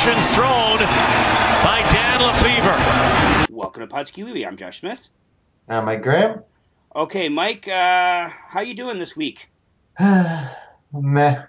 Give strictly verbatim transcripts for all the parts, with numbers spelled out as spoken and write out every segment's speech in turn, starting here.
Interceptions thrown by Dan Lefebvre. Welcome to Pods Kiwi. I'm Josh Smith. Uh, Mike Graham. Okay, Mike, uh, how you doing this week? Meh.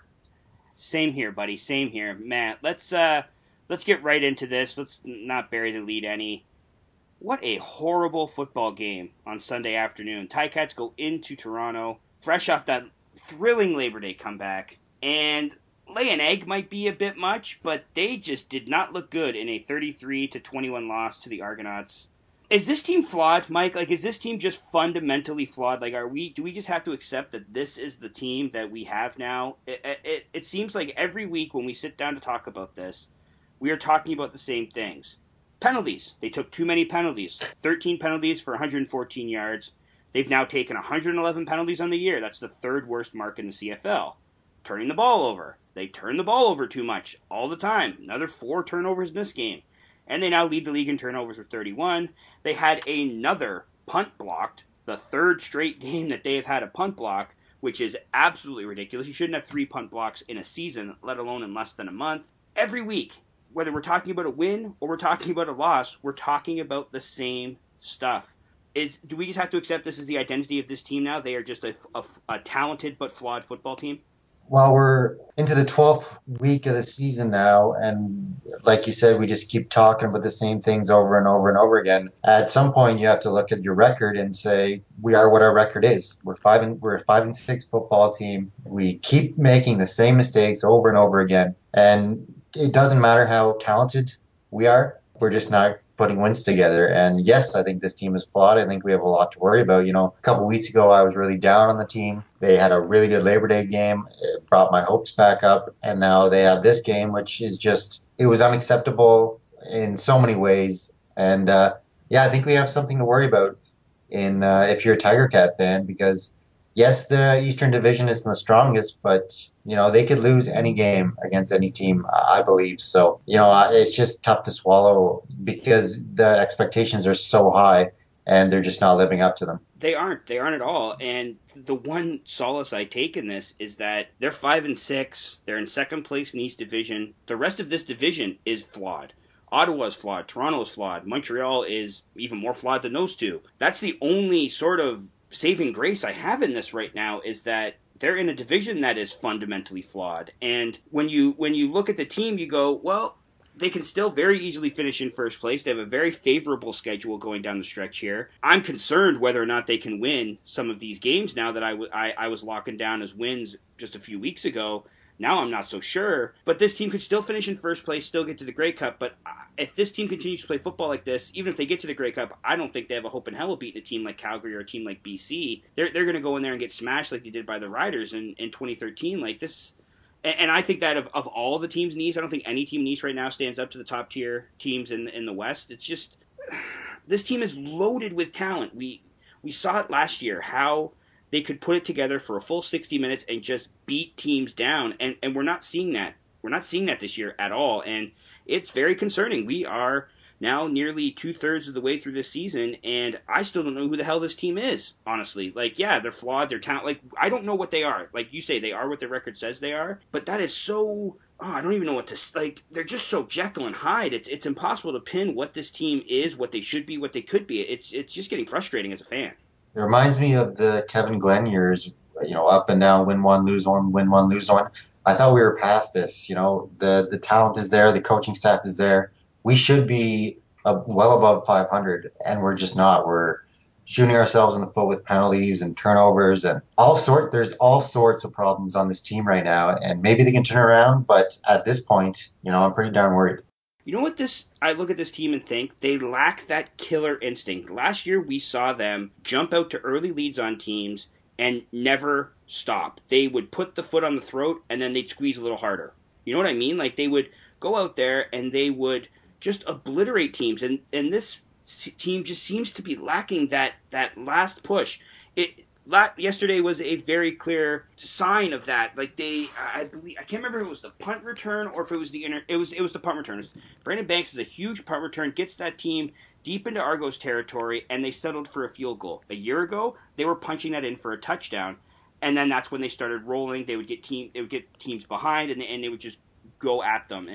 Same here, buddy. Same here. Matt, let's uh, let's get right into this. Let's not bury the lead any. What a horrible football game on Sunday afternoon. Ticats go into Toronto, fresh off that thrilling Labor Day comeback, and lay an egg might be a bit much, but they just did not look good in a thirty-three to twenty-one loss to the Argonauts. Is this team flawed, Mike? Like, is this team just fundamentally flawed? Like, are we? Do we just have to accept that this is the team that we have now? It, it, it seems like every week when we sit down to talk about this, we are talking about the same things. Penalties. They took too many penalties. thirteen penalties for one hundred fourteen yards. They've now taken one hundred eleven penalties on the year. That's the third worst mark in the C F L. Turning the ball over. They turn the ball over too much all the time. Another four turnovers in this game. And they now lead the league in turnovers with thirty-one. They had another punt blocked, the third straight game that they have had a punt block, which is absolutely ridiculous. You shouldn't have three punt blocks in a season, let alone in less than a month. Every week, whether we're talking about a win or we're talking about a loss, we're talking about the same stuff. Is do we just have to accept this is the identity of this team now? They are just a, a, a talented but flawed football team? Well, we're into the twelfth week of the season now, and like you said, we just keep talking about the same things over and over and over again. At some point, you have to look at your record and say, we are what our record is. We're five and we're a five and six football team. We keep making the same mistakes over and over again, and it doesn't matter how talented we are. We're just not putting wins together. And yes, I think this team is flawed. I think we have a lot to worry about. You know, a couple of weeks ago, I was really down on the team. They had a really good Labor Day game. It brought my hopes back up. And now they have this game, which is just, it was unacceptable in so many ways. And uh, yeah, I think we have something to worry about in uh, if you're a Tiger Cat fan, because yes, the Eastern Division isn't the strongest, but, you know, they could lose any game against any team, I believe. So, you know, it's just tough to swallow because the expectations are so high and they're just not living up to them. They aren't. They aren't at all. And the one solace I take in this is that they're five and six. They're in second place in the East Division. The rest of this division is flawed. Ottawa is flawed. Toronto is flawed. Montreal is even more flawed than those two. That's the only sort of saving grace I have in this right now is that they're in a division that is fundamentally flawed. And when you when you look at the team, you go, well, they can still very easily finish in first place. They have a very favorable schedule going down the stretch here. I'm concerned whether or not they can win some of these games now that I, w- I, I was locking down as wins just a few weeks ago. Now I'm not so sure. But this team could still finish in first place, still get to the Grey Cup. But if this team continues to play football like this, even if they get to the Grey Cup, I don't think they have a hope in hell of beating a team like Calgary or a team like B C. They're they're going to go in there and get smashed like they did by the Riders in, in twenty thirteen. Like this, and, and I think that of, of all the teams in the East, I don't think any team in the East right now stands up to the top tier teams in in the West. It's just this team is loaded with talent. We we saw it last year how they could put it together for a full sixty minutes and just beat teams down. And, and we're not seeing that. We're not seeing that this year at all. And it's very concerning. We are now nearly two-thirds of the way through this season, and I still don't know who the hell this team is, honestly. Like, yeah, they're flawed. They're talent. Like, I don't know what they are. Like you say, they are what their record says they are. But that is so... Oh, I don't even know what to... Like, they're just so Jekyll and Hyde. It's it's impossible to pin what this team is, what they should be, what they could be. It's It's just getting frustrating as a fan. It reminds me of the Kevin Glenn years, you know, up and down, win one, lose one, win one, lose one. I thought we were past this. You know, the, the talent is there, the coaching staff is there. We should be uh, well above five hundred, and we're just not. We're shooting ourselves in the foot with penalties and turnovers and all sort. There's all sorts of problems on this team right now, and maybe they can turn around. But at this point, you know, I'm pretty darn worried. You know what this, I look at this team and think, they lack that killer instinct. Last year we saw them jump out to early leads on teams and never stop. They would put the foot on the throat and then they'd squeeze a little harder. You know what I mean? Like they would go out there and they would just obliterate teams. And, and this team just seems to be lacking that, that last push. It Yesterday was a very clear sign of that. Like they, I believe, I can't remember if it was the punt return or if it was the inter. It was it was the punt return. Brandon Banks is a huge punt return, gets that team deep into Argos territory, and they settled for a field goal. A year ago, they were punching that in for a touchdown, and then that's when they started rolling. They would get team, they would get teams behind, and they, and they would just go at them. And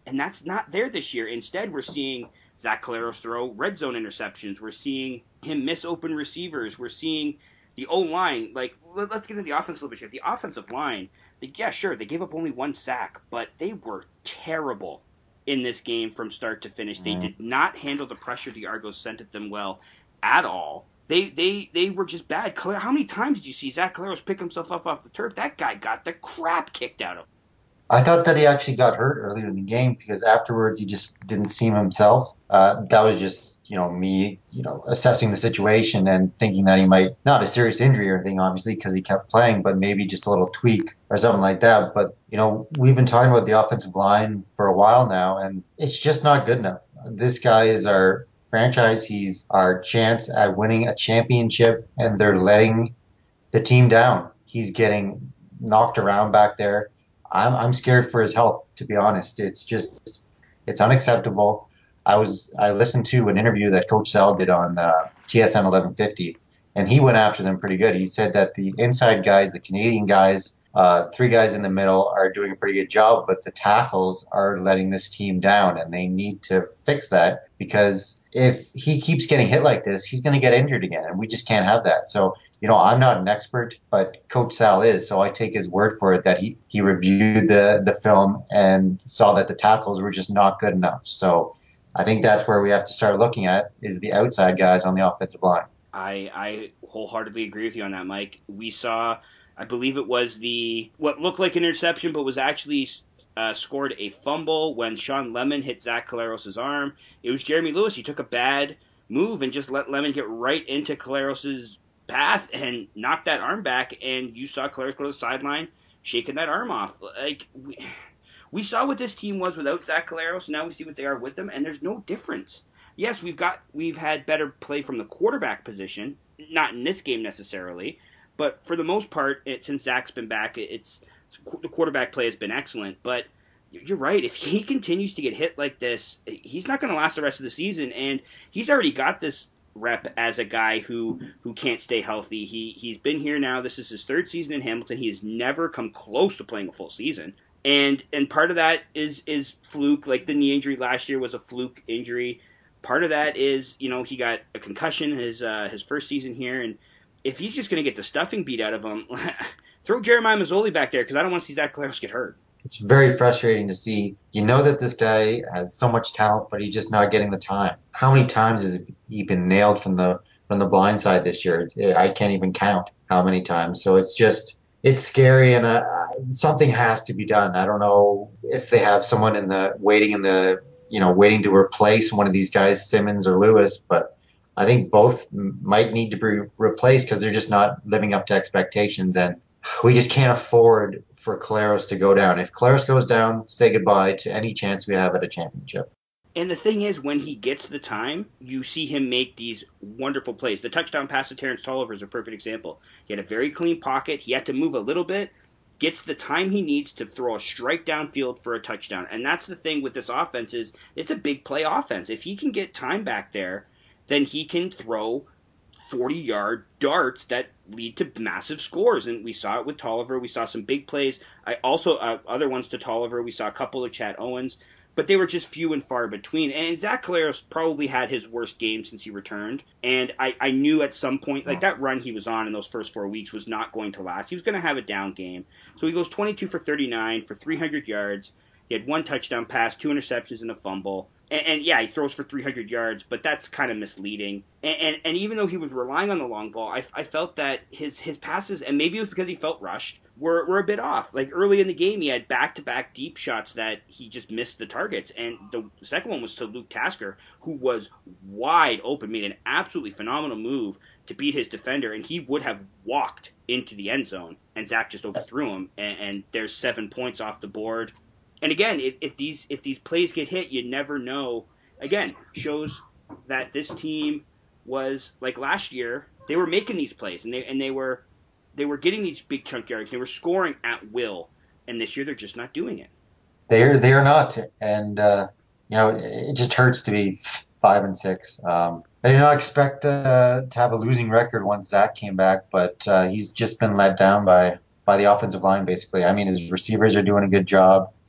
And that's not there this year. Instead, we're seeing Zach Collaros throw red zone interceptions. We're seeing him miss open receivers. We're seeing the O-line. Like, let's get into the offense a little bit here. The offensive line, they, yeah, sure, they gave up only one sack, but they were terrible in this game from start to finish. They did not handle the pressure the Argos sent at them well at all. They they they were just bad. How many times did you see Zach Collaros pick himself up off the turf? That guy got the crap kicked out of him. I thought that he actually got hurt earlier in the game because afterwards he just didn't seem himself. Uh, that was just, you know, me, you know, assessing the situation and thinking that he might, not a serious injury or anything, obviously, because he kept playing, but maybe just a little tweak or something like that. But, you know, we've been talking about the offensive line for a while now, and it's just not good enough. This guy is our franchise. He's our chance at winning a championship, and they're letting the team down. He's getting knocked around back there. I'm I'm scared for his health, to be honest. It's just, it's unacceptable. I was I listened to an interview that Coach Sal did on uh, T S N eleven fifty, and he went after them pretty good. He said that the inside guys, the Canadian guys, uh, three guys in the middle are doing a pretty good job, but the tackles are letting this team down, and they need to fix that because if he keeps getting hit like this, he's going to get injured again, and we just can't have that. So, you know, I'm not an expert, but Coach Sal is, so I take his word for it that he, he reviewed the, the film and saw that the tackles were just not good enough. So I think that's where we have to start looking at is the outside guys on the offensive line. I, I wholeheartedly agree with you on that, Mike. We saw, I believe it was the, what looked like an interception, but was actually uh, scored a fumble when Sean Lemon hit Zach Collaros' arm. It was Jeremy Lewis. He took a bad move and just let Lemon get right into Collaros' path and knock that arm back, and you saw Collaros go to the sideline shaking that arm off. Like, we, we saw what this team was without Zach Collaros, now we see what they are with them, and there's no difference. Yes, we've got we've had better play from the quarterback position, not in this game necessarily, but for the most part, it, since Zach's been back, it's the quarterback play has been excellent. But you're right, if he continues to get hit like this, he's not going to last the rest of the season, and he's already got this rep as a guy who who can't stay healthy. He he's been here now. This is his third season in Hamilton. He has never come close to playing a full season. And and part of that is is fluke. Like the knee injury last year was a fluke injury. Part of that is, you know, he got a concussion his uh, his first season here, and if he's just going to get the stuffing beat out of him, throw Jeremiah Mazzoli back there because I don't want to see Zach Collaros get hurt. It's very frustrating to see. You know that this guy has so much talent, but he's just not getting the time. How many times has he been nailed from the from the blind side this year? It's, I can't even count how many times. So it's just, it's scary, and uh, something has to be done. I don't know if they have someone in the waiting in the you know waiting to replace one of these guys, Simmons or Lewis, but I think both might need to be replaced because they're just not living up to expectations, and we just can't afford for Collaros to go down. If Collaros goes down, say goodbye to any chance we have at a championship. And the thing is, when he gets the time, you see him make these wonderful plays. The touchdown pass to Terrence Tolliver is a perfect example. He had a very clean pocket. He had to move a little bit, gets the time he needs to throw a strike downfield for a touchdown. And that's the thing with this offense is it's a big play offense. If he can get time back there, then he can throw forty-yard darts that lead to massive scores. And we saw it with Tolliver. We saw some big plays. I also, uh, other ones to Tolliver. We saw a couple of Chad Owens. But they were just few and far between. And Zach Collaros probably had his worst game since he returned. And I, I knew at some point, like that run he was on in those first four weeks was not going to last. He was going to have a down game. So he goes twenty-two for thirty-nine for three hundred yards. He had one touchdown pass, two interceptions, and a fumble. And, and yeah, he throws for three hundred yards, but that's kind of misleading. And, and and even though he was relying on the long ball, I, I felt that his his passes, and maybe it was because he felt rushed, were, were a bit off. Like early in the game, he had back-to-back deep shots that he just missed the targets. And the second one was to Luke Tasker, who was wide open, made an absolutely phenomenal move to beat his defender, and he would have walked into the end zone, and Zach just overthrew him, and, and there's seven points off the board. And again, if, if these if these plays get hit, you never know. Again, shows that this team was like last year. They were making these plays, and they and they were they were getting these big chunk yards. They were scoring at will, and this year they're just not doing it. They're they're not, and uh, you know it just hurts to be five and six. Um, I did not expect uh, to have a losing record once Zach came back, but uh, he's just been let down by. by the offensive line, basically. I mean, his receivers are doing a good job.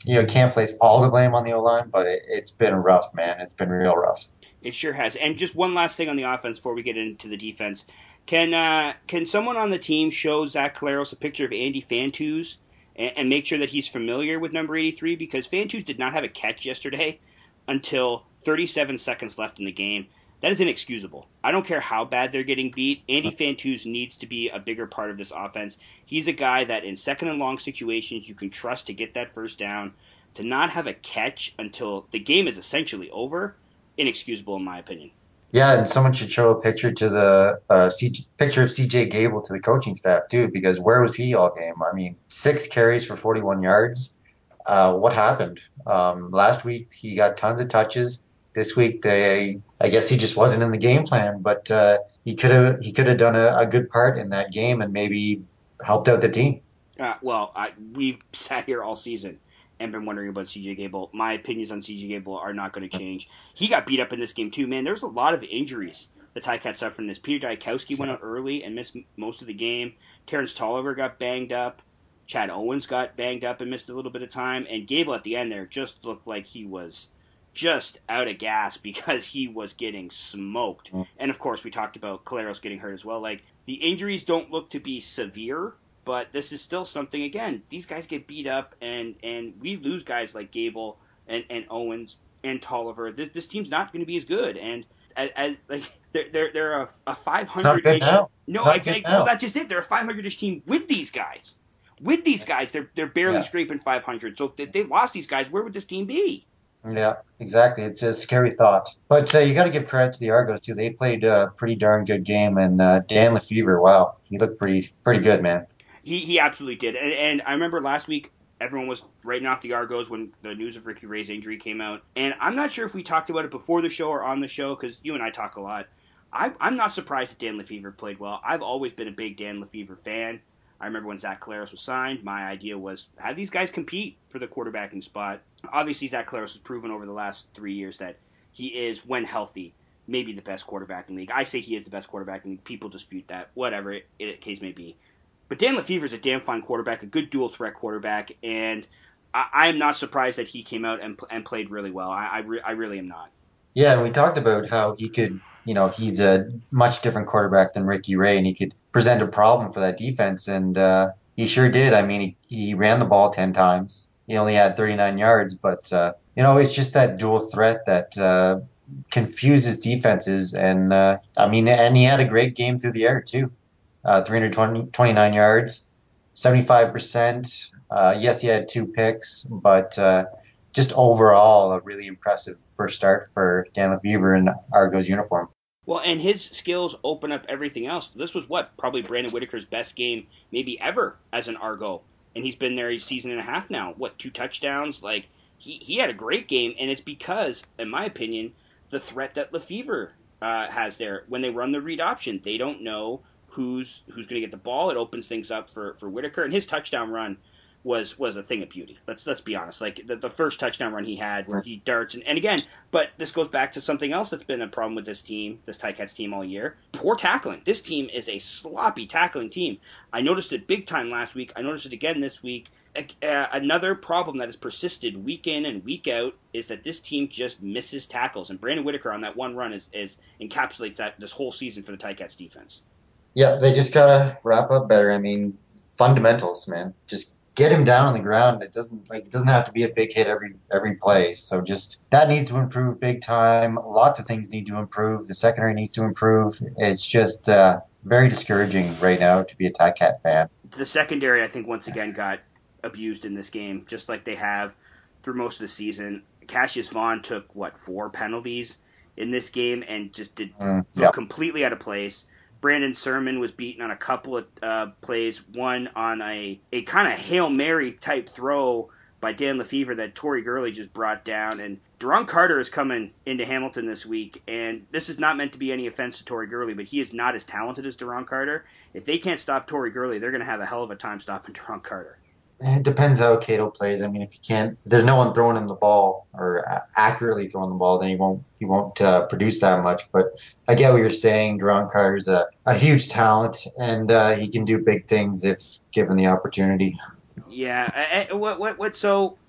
you know, can't place all the blame on the O-line, but it, it's been rough, man. It's been real rough. It sure has. And just one last thing on the offense before we get into the defense. Can uh, can someone on the team show Zach Collaros a picture of Andy Fantuz and, and make sure that he's familiar with number eighty-three? Because Fantuz did not have a catch yesterday until thirty-seven seconds left in the game. That is inexcusable. I don't care how bad they're getting beat. Andy Fantuz needs to be a bigger part of this offense. He's a guy that in second and long situations you can trust to get that first down. To not have a catch until the game is essentially over, inexcusable in my opinion. Yeah, and someone should show a picture to the uh, C- picture of C J Gable to the coaching staff too, because where was he all game? I mean, six carries for forty-one yards. Uh, what happened? Um, last week he got tons of touches. This week they, I guess he just wasn't in the game plan, but uh, he could have he could have done a, a good part in that game and maybe helped out the team. Uh, well, I, we've sat here all season and been wondering about C J Gable. My opinions on C J Gable are not going to change. He got beat up in this game too, man. There's a lot of injuries the Ticats suffered from this. Peter Diakowski went out early and missed most of the game. Terrence Tolliver got banged up. Chad Owens got banged up and missed a little bit of time. And Gable at the end there just looked like he was just out of gas because he was getting smoked. And of course, we talked about Collaros getting hurt as well. Like, the injuries don't look to be severe, but this is still something, again, these guys get beat up, and, and we lose guys like Gable and, and Owens and Tolliver. This this team's not going to be as good, and as, as, like they're they're, they're a, a five hundred-ish. No, no I, I, well, that's just it. They're a five hundred-ish team with these guys. With these guys, they're they're barely yeah. scraping five hundred. So if they lost these guys, where would this team be? Yeah, exactly. It's a scary thought. But uh, you got to give credit to the Argos, too. They played a pretty darn good game. And uh, Dan Lefevre, wow, he looked pretty pretty good, man. He he absolutely did. And, and I remember last week, everyone was writing off the Argos when the news of Ricky Ray's injury came out. And I'm not sure if we talked about it before the show or on the show, because you and I talk a lot. I, I'm not surprised that Dan Lefevre played well. I've always been a big Dan Lefevre fan. I remember when Zach Collaros was signed, my idea was have these guys compete for the quarterbacking spot. Obviously, Zach Collaros has proven over the last three years that he is, when healthy, maybe the best quarterback in the league. I say he is the best quarterback in the league. People dispute that. Whatever it, it case may be. But Dan Lefevre is a damn fine quarterback, a good dual-threat quarterback, and I, I am not surprised that he came out and, and played really well. I, I, re, I really am not. Yeah, and we talked about how he could, you know, he's a much different quarterback than Ricky Ray, and he could present a problem for that defense, and uh, he sure did. I mean, he, he ran the ball ten times. He only had thirty-nine yards, but, uh, you know, it's just that dual threat that uh, confuses defenses, and, uh, I mean, and he had a great game through the air, too. Uh, three hundred twenty-nine yards, seventy-five percent. Uh, yes, he had two picks, but uh, just overall a really impressive first start for Dan Lefevre in Argos uniform. Well, and his skills open up everything else. This was what? Probably Brandon Whitaker's best game maybe ever as an Argo. And he's been there a season and a half now. What, two touchdowns? Like, he, he had a great game, and it's because, in my opinion, the threat that Lefevre uh, has there. When they run the read option, they don't know who's who's going to get the ball. It opens things up for, for Whitaker. And his touchdown run was was a thing of beauty. Let's let's be honest. Like, the, the first touchdown run he had where he darts. And, and again, but this goes back to something else that's been a problem with this team, this Ticats team all year. Poor tackling. This team is a sloppy tackling team. I noticed it big time last week. I noticed it again this week. Uh, another problem that has persisted week in and week out is that this team just misses tackles. And Brandon Whitaker on that one run is, is encapsulates that this whole season for the Ticats defense. Yeah, they just got to wrap up better. I mean, fundamentals, man. Just get him down on the ground. It doesn't like it doesn't have to be a big hit every every play. So just that needs to improve big time. Lots of things need to improve. The secondary needs to improve. It's just uh, very discouraging right now to be a Ticat fan. The secondary, I think, once again got abused in this game, just like they have through most of the season. Cassius Vaughn took what four penalties in this game and just did mm, yeah. completely out of place. Brandon Sermon was beaten on a couple of uh, plays, one on a, a kind of Hail Mary type throw by Dan Lefevre that Torrey Gurley just brought down. And Deron Carter is coming into Hamilton this week, and this is not meant to be any offense to Torrey Gurley, but he is not as talented as Deron Carter. If they can't stop Torrey Gurley, they're going to have a hell of a time stopping Deron Carter. It depends how Cato plays. I mean, if you can't, if there's no one throwing him the ball or accurately throwing the ball, then he won't he won't uh, produce that much. But I get what you're saying. Deron Carter's a, a huge talent, and uh, he can do big things if given the opportunity. Yeah. I, I, what what what? So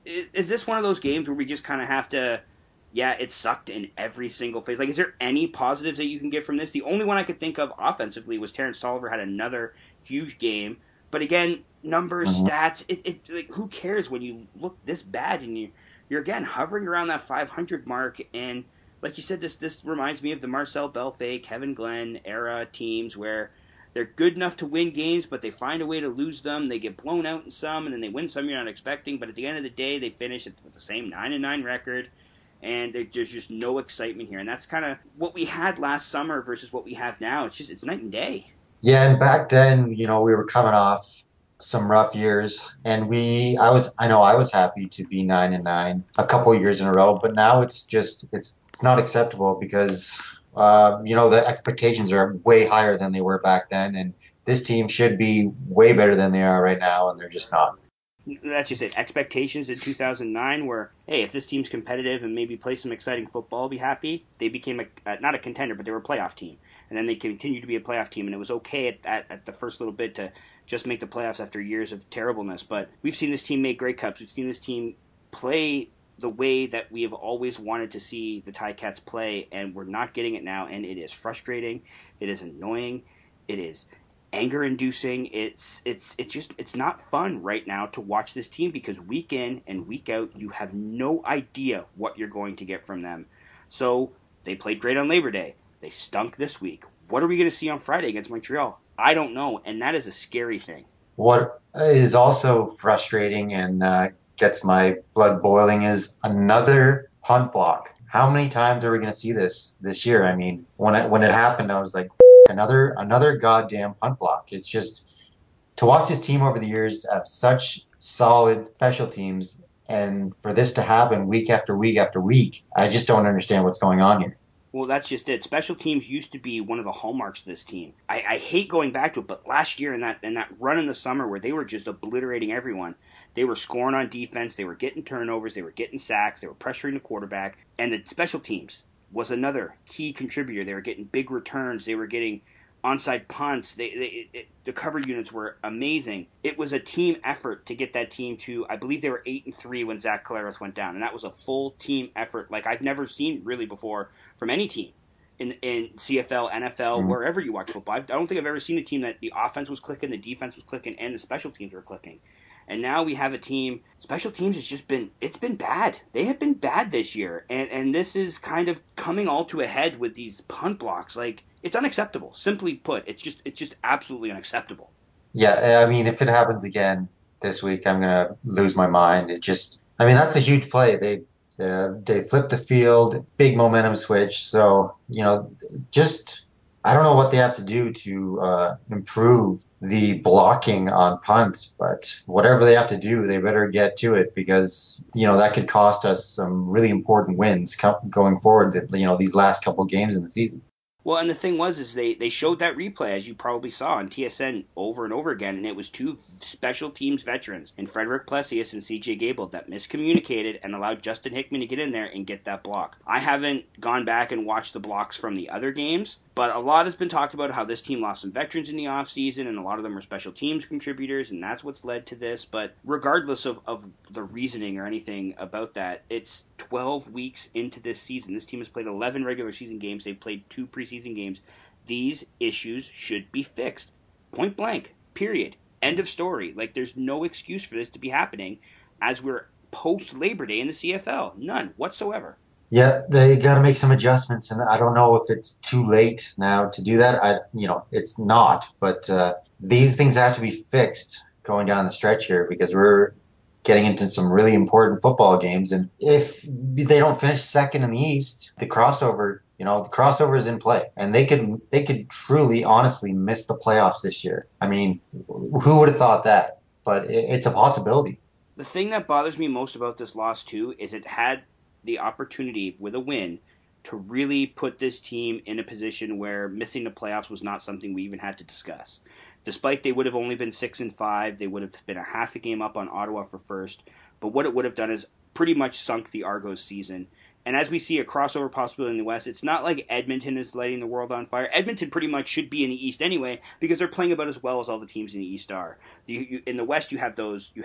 is this one of those games where we just kind of have to, yeah, it sucked in every single phase? Like, is there any positives that you can get from this? The only one I could think of offensively was Terrence Tolliver had another huge game. But again, numbers, mm-hmm. stats, it, it like who cares when you look this bad and you, you're, again, hovering around that five hundred mark. And like you said, this this reminds me of the Marcel Belfay, Kevin Glenn era teams where they're good enough to win games, but they find a way to lose them. They get blown out in some, and then they win some you're not expecting. But at the end of the day, they finish with the same nine and nine record, and there's just no excitement here. And that's kind of what we had last summer versus what we have now. It's just it's night and day. Yeah, and back then, you know, we were coming off some rough years, and we, I was, I know I was happy to be nine and nine a couple of years in a row, but now it's just, it's not acceptable because. Uh, you know, the expectations are way higher than they were back then, and this team should be way better than they are right now, and they're just not. That's just it. Expectations in two thousand nine were, hey, if this team's competitive and maybe play some exciting football, I'll be happy. They became, a, uh, not a contender, but they were a playoff team. And then they continued to be a playoff team, and it was okay at, at, at the first little bit to just make the playoffs after years of terribleness. But we've seen this team make Grey Cups. We've seen this team play the way that we have always wanted to see the Ticats play, and we're not getting it now, and it is frustrating, it is annoying, it is anger-inducing, it's it's it's just, it's not fun right now to watch this team because week in and week out, you have no idea what you're going to get from them. So, they played great on Labor Day, they stunk this week. What are we going to see on Friday against Montreal? I don't know, and that is a scary thing. What is also frustrating and uh, gets my blood boiling is another punt block. How many times are we going to see this this year? I mean, when it, when it happened, I was like, another another goddamn punt block. It's just, to watch this team over the years have such solid special teams, and for this to happen week after week after week, I just don't understand what's going on here. Well, that's just it. Special teams used to be one of the hallmarks of this team. I, I hate going back to it, but last year in that in that run in the summer where they were just obliterating everyone, they were scoring on defense, they were getting turnovers, they were getting sacks, they were pressuring the quarterback, and the special teams was another key contributor. They were getting big returns, they were getting onside punts, they, they it, the cover units were amazing. It was a team effort to get that team to, I believe they were eight and three when Zach Collaros went down, and that was a full team effort like I've never seen really before from any team in in C F L, N F L, mm-hmm. wherever you watch football. I don't think I've ever seen a team that the offense was clicking, the defense was clicking, and the special teams were clicking. And now we have a team, special teams has just been, it's been bad. They have been bad this year. And and this is kind of coming all to a head with these punt blocks. Like, it's unacceptable. Simply put, it's just it's just absolutely unacceptable. Yeah, I mean, if it happens again this week, I'm going to lose my mind. It just, I mean, that's a huge play. They uh, they flipped the field, big momentum switch. So, you know, just, I don't know what they have to do to uh, improve the blocking on punts, but whatever they have to do, they better get to it because, you know, that could cost us some really important wins going forward, you know, these last couple games in the season. Well, and the thing was, is they, they showed that replay, as you probably saw on T S N over and over again, and it was two special teams veterans, in Frederick Plessius and C J Gable, that miscommunicated and allowed Justin Hickman to get in there and get that block. I haven't gone back and watched the blocks from the other games, but a lot has been talked about how this team lost some veterans in the offseason, and a lot of them are special teams contributors, and that's what's led to this. But regardless of, of the reasoning or anything about that, it's twelve weeks into this season. This team has played eleven regular season games. They've played two preseason games. These issues should be fixed. Point blank. Period. End of story. Like, there's no excuse for this to be happening as we're post-Labor Day in the C F L. None whatsoever. Yeah, they got to make some adjustments, and I don't know if it's too late now to do that. I, you know, it's not, but uh, these things have to be fixed going down the stretch here because we're getting into some really important football games, and if they don't finish second in the East, the crossover, you know, the crossover is in play, and they could they could truly, honestly miss the playoffs this year. I mean, who would have thought that? But it, it's a possibility. The thing that bothers me most about this loss too is it had the opportunity with a win to really put this team in a position where missing the playoffs was not something we even had to discuss. Despite they would have only been six and five, they would have been a half a game up on Ottawa for first. But what it would have done is pretty much sunk the Argos season. And as we see a crossover possibility in the West, it's not like Edmonton is lighting the world on fire. Edmonton pretty much should be in the East anyway because they're playing about as well as all the teams in the East are. The, you, in the West, you have those, you have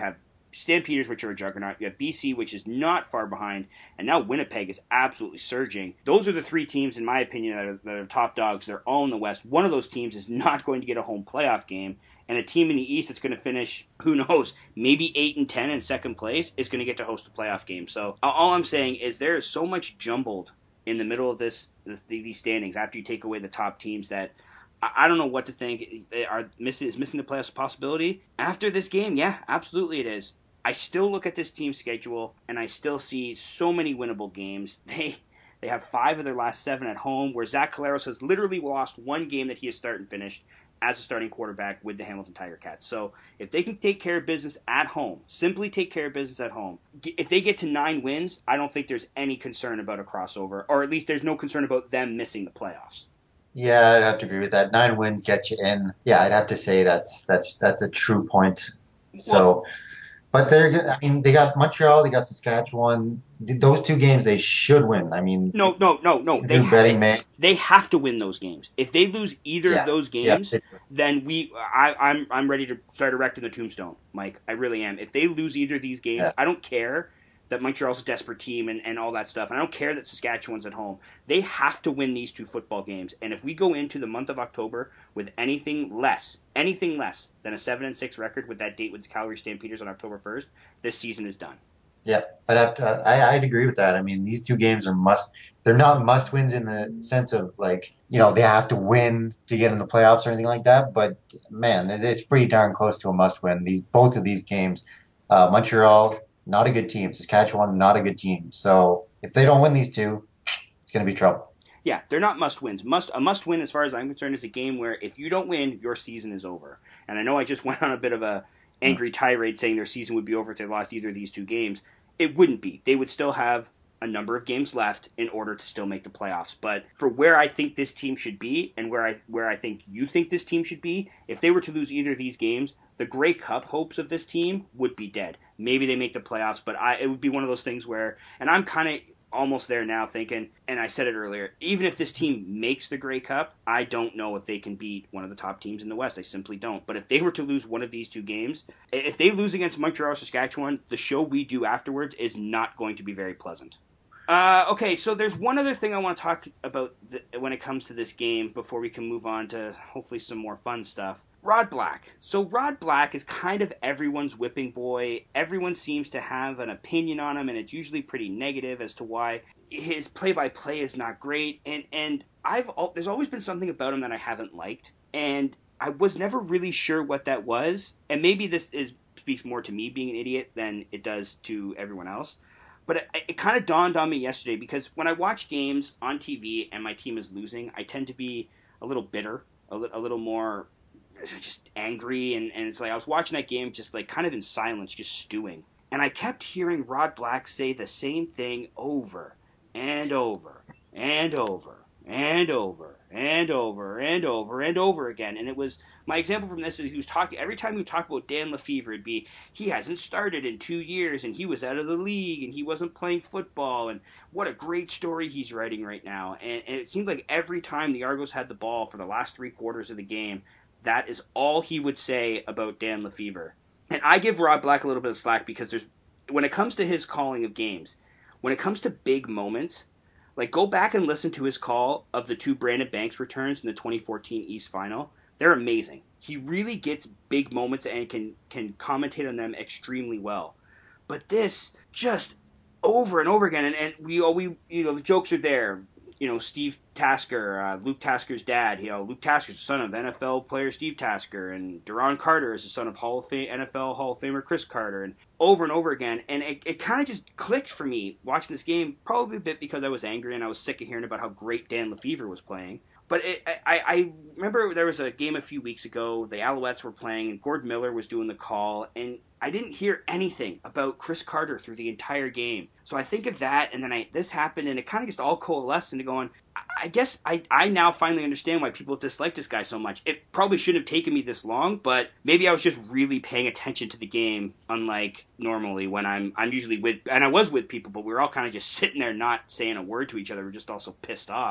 Stampeders, which are a juggernaut. You have B C, which is not far behind. And now Winnipeg is absolutely surging. Those are the three teams, in my opinion, that are, that are top dogs. They're all in the West. One of those teams is not going to get a home playoff game. And a team in the East that's going to finish, who knows, maybe eight and ten in second place is going to get to host a playoff game. So all I'm saying is there is so much jumbled in the middle of this, this these standings after you take away the top teams that I don't know what to think. Are missing is missing the playoffs a possibility after this game? Yeah, absolutely it is. I still look at this team's schedule and I still see so many winnable games. They they have five of their last seven at home, where Zach Collaros has literally lost one game that he has started and finished as a starting quarterback with the Hamilton Tiger Cats. So if they can take care of business at home, simply take care of business at home, if they get to nine wins, I don't think there's any concern about a crossover, or at least there's no concern about them missing the playoffs. Yeah, I'd have to agree with that. Nine wins get you in. Yeah, I'd have to say that's that's that's a true point. So, well, but they're. I mean, they got Montreal, they got Saskatchewan. Those two games they should win. I mean, no, no, no, no. They have, betting they, they have to win those games. If they lose either yeah, of those games, yeah, then we. I, I'm I'm ready to start erecting the tombstone, Mike. I really am. If they lose either of these games, yeah. I don't care that Montreal's a desperate team and, and all that stuff. And I don't care that Saskatchewan's at home. They have to win these two football games. And if we go into the month of October with anything less, anything less than a seven and six record with that date with the Calgary Stampeders on October first, this season is done. Yeah, I'd have to, I, I'd agree with that. I mean, these two games are must. They're not must wins in the sense of like, you know, they have to win to get in the playoffs or anything like that. But man, it's pretty darn close to a must win. These both of these games, uh, Montreal, not a good team. Saskatchewan, not a good team. So if they don't win these two, it's going to be trouble. Yeah, they're not must-wins. Must A must-win, as far as I'm concerned, is a game where if you don't win, your season is over. And I know I just went on a bit of a angry tirade saying their season would be over if they lost either of these two games. It wouldn't be. They would still have a number of games left in order to still make the playoffs. But for where I think this team should be and where I where I think you think this team should be, if they were to lose either of these games, the Grey Cup hopes of this team would be dead. Maybe they make the playoffs, but I, it would be one of those things where, and I'm kind of almost there now thinking, and I said it earlier, even if this team makes the Grey Cup, I don't know if they can beat one of the top teams in the West. I simply don't. But if they were to lose one of these two games, if they lose against Montreal or Saskatchewan, the show we do afterwards is not going to be very pleasant. Uh, okay, so there's one other thing I want to talk about th- when it comes to this game before we can move on to hopefully some more fun stuff. Rod Black. So Rod Black is kind of everyone's whipping boy. Everyone seems to have an opinion on him, and it's usually pretty negative as to why his play-by-play is not great. And and I've there's always been something about him that I haven't liked, and I was never really sure what that was. And maybe this is speaks more to me being an idiot than it does to everyone else. But it, it kind of dawned on me yesterday because when I watch games on T V and my team is losing, I tend to be a little bitter, a, li- a little more just angry. And, and it's like I was watching that game just like kind of in silence, just stewing. And I kept hearing Rod Black say the same thing over and over and over and over and over and over and over again. And it was, my example from this is he was talking, every time we talk about Dan Lefevre, it'd be, he hasn't started in two years and he was out of the league and he wasn't playing football and what a great story he's writing right now. And, and it seemed like every time the Argos had the ball for the last three quarters of the game, that is all he would say about Dan Lefevre. And I give Rod Black a little bit of slack because there's, when it comes to his calling of games, when it comes to big moments, like, go back and listen to his call of the two Brandon Banks returns in the twenty fourteen East Final. They're amazing. He really gets big moments and can, can commentate on them extremely well. But this, just over and over again, and, and we, we, you know, the jokes are there. You know, Steve Tasker, uh, Luke Tasker's dad. You know, Luke Tasker's the son of N F L player Steve Tasker, and Duron Carter is the son of Hall of Fame, N F L Hall of Famer Chris Carter, and over and over again. And it, it kind of just clicked for me watching this game, probably a bit because I was angry and I was sick of hearing about how great Dan Lefevre was playing. But it, I, I remember there was a game a few weeks ago, the Alouettes were playing, and Gord Miller was doing the call, and I didn't hear anything about Chris Carter through the entire game. So I think of that, and then I, this happened, and it kind of just all coalesced into going, I guess I, I now finally understand why people dislike this guy so much. It probably shouldn't have taken me this long, but maybe I was just really paying attention to the game, unlike normally when I'm I'm usually with, and I was with people, but we were all kind of just sitting there not saying a word to each other. We're just also pissed off.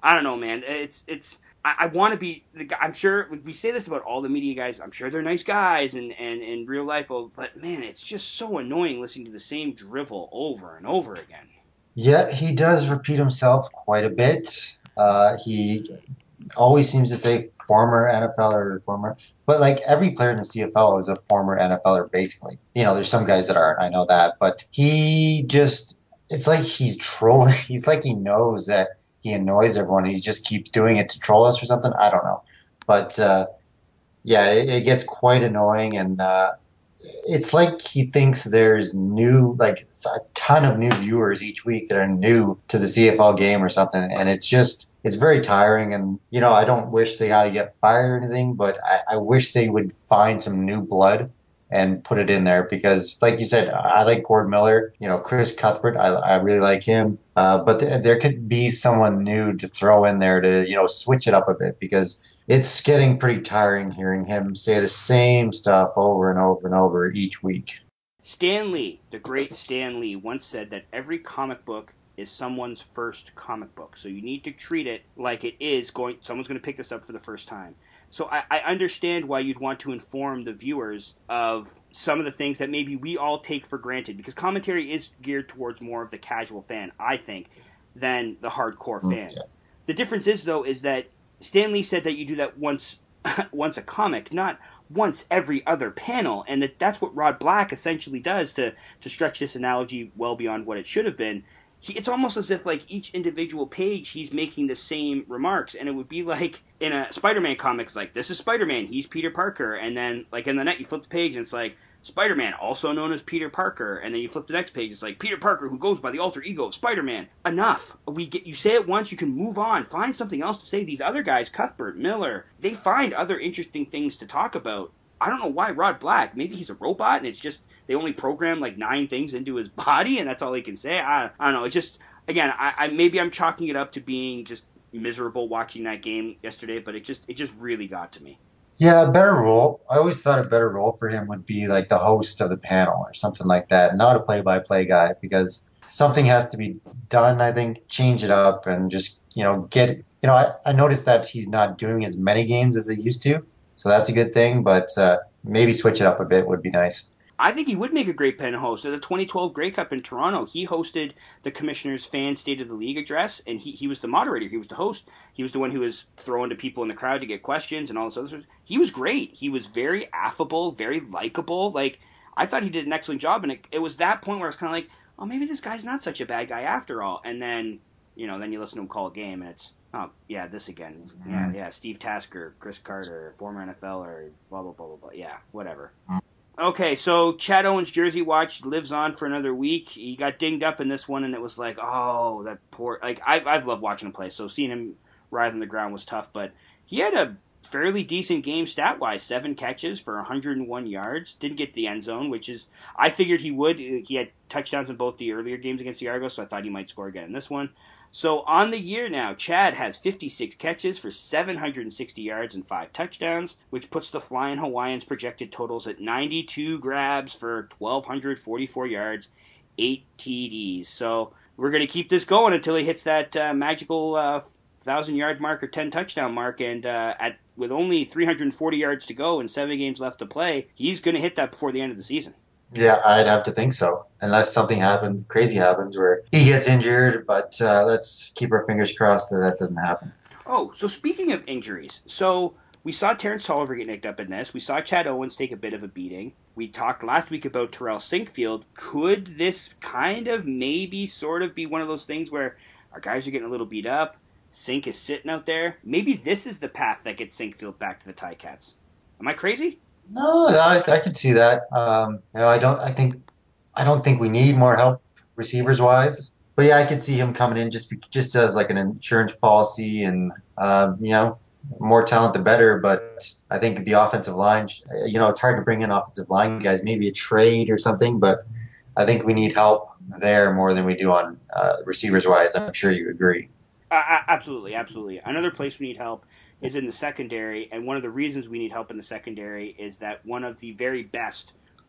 I don't know, man. It's it's. I, I want to be the guy. I'm sure we say this about all the media guys. I'm sure they're nice guys and and in real life, but man, it's just so annoying listening to the same drivel over and over again. Yeah, he does repeat himself quite a bit. Uh, he always seems to say former N F L or former, but like every player in the C F L is a former N F L er basically. You know, there's some guys that aren't. I know that, but he just. It's like he's trolling. He's like he knows that he annoys everyone. He just keeps doing it to troll us or something. I don't know, but uh, yeah, it, it gets quite annoying, and uh, it's like he thinks there's new, like a ton of new viewers each week that are new to the C F L game or something, and it's just it's very tiring. And you know, I don't wish they got to get fired or anything, but I, I wish they would find some new blood and put it in there because, like you said, I like Gord Miller. You know, Chris Cuthbert, I, I really like him. Uh, but th- there could be someone new to throw in there to, you know, switch it up a bit because it's getting pretty tiring hearing him say the same stuff over and over and over each week. Stan Lee, the great Stan Lee, once said that every comic book is someone's first comic book. So you need to treat it like it is going. Someone's going to pick this up for the first time. So I, I understand why you'd want to inform the viewers of some of the things that maybe we all take for granted, because commentary is geared towards more of the casual fan, I think, than the hardcore fan. Mm, yeah. The difference is, though, is that Stan Lee said that you do that once once a comic, not once every other panel, and that that's what Rod Black essentially does to, to stretch this analogy well beyond what it should have been. He, it's almost as if, like, each individual page he's making the same remarks, and it would be like in a Spider-Man comic, it's like, this is Spider-Man, he's Peter Parker, and then, like, in the net, you flip the page, and it's like, Spider-Man, also known as Peter Parker, and then you flip the next page, it's like, Peter Parker, who goes by the alter ego of Spider-Man. Enough. We get You say it once, you can move on, find something else to say. These other guys, Cuthbert, Miller, they find other interesting things to talk about. I don't know why Rod Black, maybe he's a robot, and it's just, they only program like nine things into his body, and that's all he can say. I, I don't know. It's just, again, I, I maybe I'm chalking it up to being just miserable watching that game yesterday, but it just, it just really got to me. Yeah, a better role. I always thought a better role for him would be like the host of the panel or something like that, not a play-by-play guy, because something has to be done. I think change it up and just, you know, get, you know, I, I noticed that he's not doing as many games as he used to, so that's a good thing, but uh, maybe switch it up a bit would be nice. I think he would make a great pen host. At the twenty twelve Grey Cup in Toronto, he hosted the Commissioner's Fan State of the League address, and he, he was the moderator. He was the host. He was the one who was throwing to people in the crowd to get questions and all this other stuff. He was great. He was very affable, very likable. Like, I thought he did an excellent job, and it, it was that point where I was kind of like, oh, maybe this guy's not such a bad guy after all. And then, you know, then you listen to him call a game, and it's, oh, yeah, this again. Yeah, yeah, Steve Tasker, Chris Carter, former N F L er, blah, blah, blah, blah, blah. Yeah, whatever. Okay, so Chad Owens' Jersey Watch lives on for another week. He got dinged up in this one, and it was like, oh, that poor... Like, I've, I've loved watching him play, so seeing him writhe on the ground was tough, but he had a fairly decent game stat-wise. Seven catches for one hundred one yards. Didn't get the end zone, which is... I figured he would. He had touchdowns in both the earlier games against the Argos, so I thought he might score again in this one. So on the year now, Chad has fifty-six catches for seven hundred sixty yards and five touchdowns, which puts the Flying Hawaiians' projected totals at ninety-two grabs for one thousand two hundred forty-four yards, eight T Ds. So we're going to keep this going until he hits that uh, magical uh, one thousand-yard mark or ten touchdown mark, and uh, at with only three hundred forty yards to go and seven games left to play, he's going to hit that before the end of the season. Yeah, I'd have to think so, unless something happens, crazy happens, where he gets injured, but uh, let's keep our fingers crossed that that doesn't happen. Oh, so speaking of injuries, so we saw Terrence Tolliver get nicked up in this. We saw Chad Owens take a bit of a beating. We talked last week about Terrell Sinkfield. Could this kind of maybe sort of be one of those things where our guys are getting a little beat up, Sink is sitting out there? Maybe this is the path that gets Sinkfield back to the Ticats. Am I crazy? No, I, I could see that. Um, you know, I don't. I think I don't think we need more help receivers wise. But yeah, I could see him coming in just just as like an insurance policy, and uh, you know, more talent the better. But I think the offensive line, you know, it's hard to bring in offensive line guys. Maybe a trade or something, but I think we need help there more than we do on uh, receivers wise. I'm sure you agree. Uh, absolutely, absolutely. Another place we need help is in the secondary, and one of the reasons we need help in the secondary is that one of the very best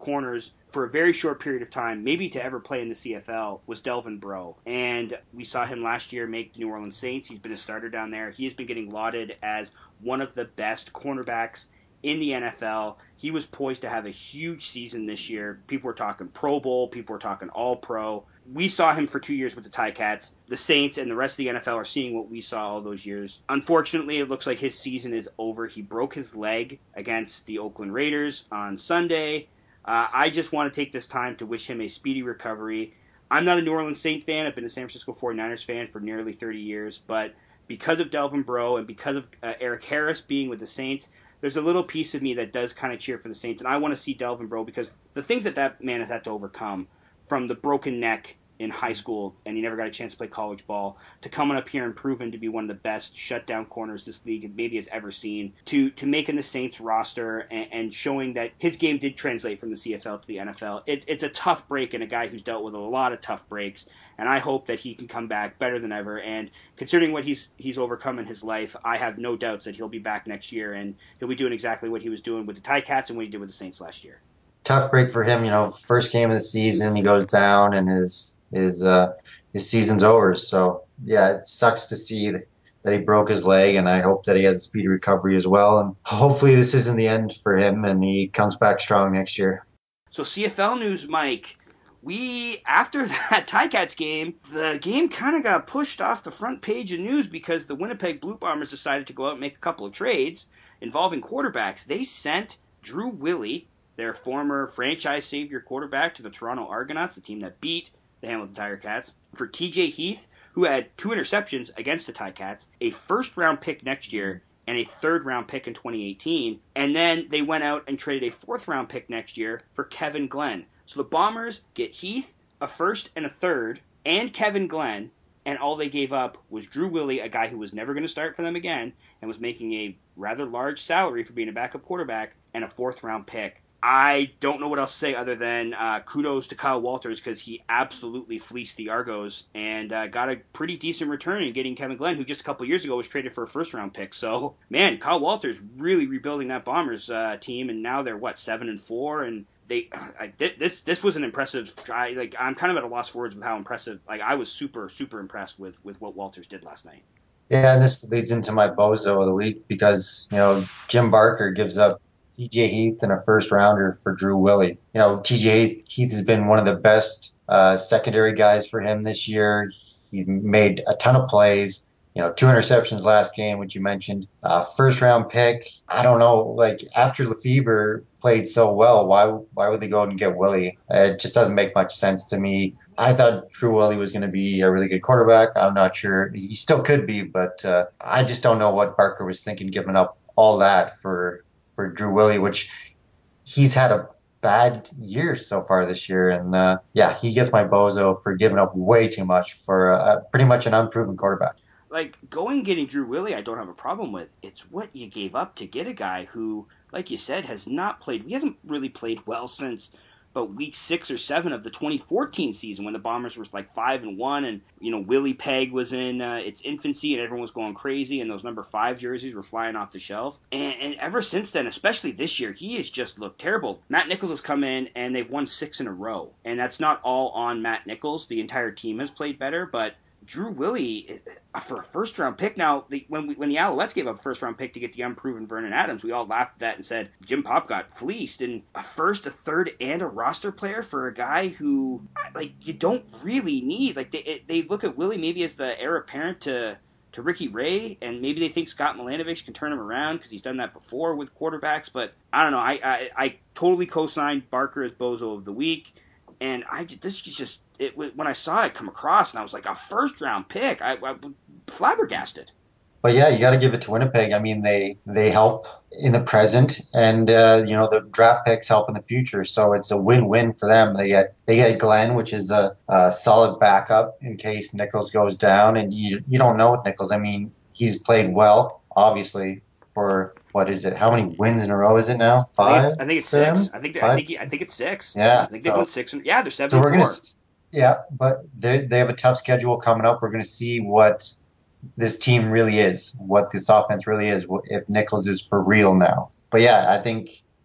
corners for a very short period of time, maybe to ever play in the C F L, was Delvin Breaux. And we saw him last year make the New Orleans Saints. He's been a starter down there. He has been getting lauded as one of the best cornerbacks in the N F L. He was poised to have a huge season this year. People were talking Pro Bowl. People were talking All-Pro. We saw him for two years with the Ticats. The Saints and the rest of the N F L are seeing what we saw all those years. Unfortunately, it looks like his season is over. He broke his leg against the Oakland Raiders on Sunday. Uh, I just want to take this time to wish him a speedy recovery. I'm not a New Orleans Saint fan. I've been a San Francisco forty-niners fan for nearly thirty years. But because of Delvin Breaux and because of uh, Eric Harris being with the Saints, there's a little piece of me that does kind of cheer for the Saints. And I want to see Delvin Breaux because the things that that man has had to overcome, from the broken neck in high school, and he never got a chance to play college ball, to coming up here and proving to be one of the best shutdown corners this league maybe has ever seen, to to making the Saints roster and, and showing that his game did translate from the C F L to the N F L. It, it's a tough break and a guy who's dealt with a lot of tough breaks, and I hope that he can come back better than ever. And considering what he's he's overcome in his life, I have no doubts that he'll be back next year, and he'll be doing exactly what he was doing with the Ticats and what he did with the Saints last year. Tough break for him, you know, first game of the season, he goes down and his his uh, his season's over. So, yeah, it sucks to see that he broke his leg, and I hope that he has a speedy recovery as well. And hopefully this isn't the end for him and he comes back strong next year. So C F L news, Mike. We, after that Ticats game, the game kind of got pushed off the front page of news because the Winnipeg Blue Bombers decided to go out and make a couple of trades involving quarterbacks. They sent Drew Willy, their former franchise savior quarterback, to the Toronto Argonauts, the team that beat the Hamilton Tiger Cats, for T J Heath, who had two interceptions against the Ticats, a first-round pick next year, and a third-round pick in twenty eighteen. And then they went out and traded a fourth-round pick next year for Kevin Glenn. So the Bombers get Heath, a first and a third, and Kevin Glenn, and all they gave up was Drew Willy, a guy who was never going to start for them again, and was making a rather large salary for being a backup quarterback, and a fourth-round pick. I don't know what else to say other than uh, kudos to Kyle Walters because he absolutely fleeced the Argos and uh, got a pretty decent return in getting Kevin Glenn, who just a couple years ago was traded for a first-round pick. So, man, Kyle Walters really rebuilding that Bombers uh, team, and now they're, what, seven and four, and they I, this this was an impressive try. Like, I'm kind of at a loss for words with how impressive. Like, I was super, super impressed with, with what Walters did last night. Yeah, and this leads into my bozo of the week because, you know, Jim Barker gives up T J Heath and a first rounder for Drew Willy. You know, T J Heath has been one of the best uh, secondary guys for him this year. He's made a ton of plays. You know, two interceptions last game, which you mentioned. Uh, first round pick. I don't know. Like, after Lefevre played so well, why why would they go out and get Willy? It just doesn't make much sense to me. I thought Drew Willy was going to be a really good quarterback. I'm not sure. He still could be, but uh, I just don't know what Barker was thinking, giving up all that for. for Drew Willy, which he's had a bad year so far this year. And, uh, yeah, he gets my bozo for giving up way too much for uh, pretty much an unproven quarterback. Like, going getting Drew Willy, I don't have a problem with. It's what you gave up to get a guy who, like you said, has not played. He hasn't really played well since about week six or seven of the twenty fourteen season when the Bombers were like five and one, and you know Willie Peg was in uh, its infancy, and everyone was going crazy, and those number five jerseys were flying off the shelf. And, and ever since then, especially this year, he has just looked terrible. Matt Nichols has come in, and they've won six in a row, and that's not all on Matt Nichols. The entire team has played better, but Drew Willy, for a first-round pick, now, the, when we, when the Alouettes gave up a first-round pick to get the unproven Vernon Adams, we all laughed at that and said, Jim Pop got fleeced, and a first, a third, and a roster player for a guy who, like, you don't really need. Like, they they look at Willy maybe as the heir apparent to, to Ricky Ray, and maybe they think Scott Milanovich can turn him around because he's done that before with quarterbacks, but I don't know. I, I, I totally co-signed Barker as Bozo of the Week. And I this just it when I saw it come across, and I was like, a first round pick. I, I flabbergasted. But yeah, you got to give it to Winnipeg. I mean, they they help in the present, and uh, you know the draft picks help in the future. So it's a win win for them. They get they get Glenn, which is a, a solid backup in case Nichols goes down, and you you don't know with Nichols. I mean, he's played well, obviously. For what is it? How many wins in a row is it now? Five. I think it's, I think it's six. I think I think I think it's six. Yeah. I think so, they've won six. And, yeah, they're seven. So and we're four. gonna. Yeah, but they they have a tough schedule coming up. We're going to see what this team really is, what this offense really is, if Nichols is for real now. But yeah, I think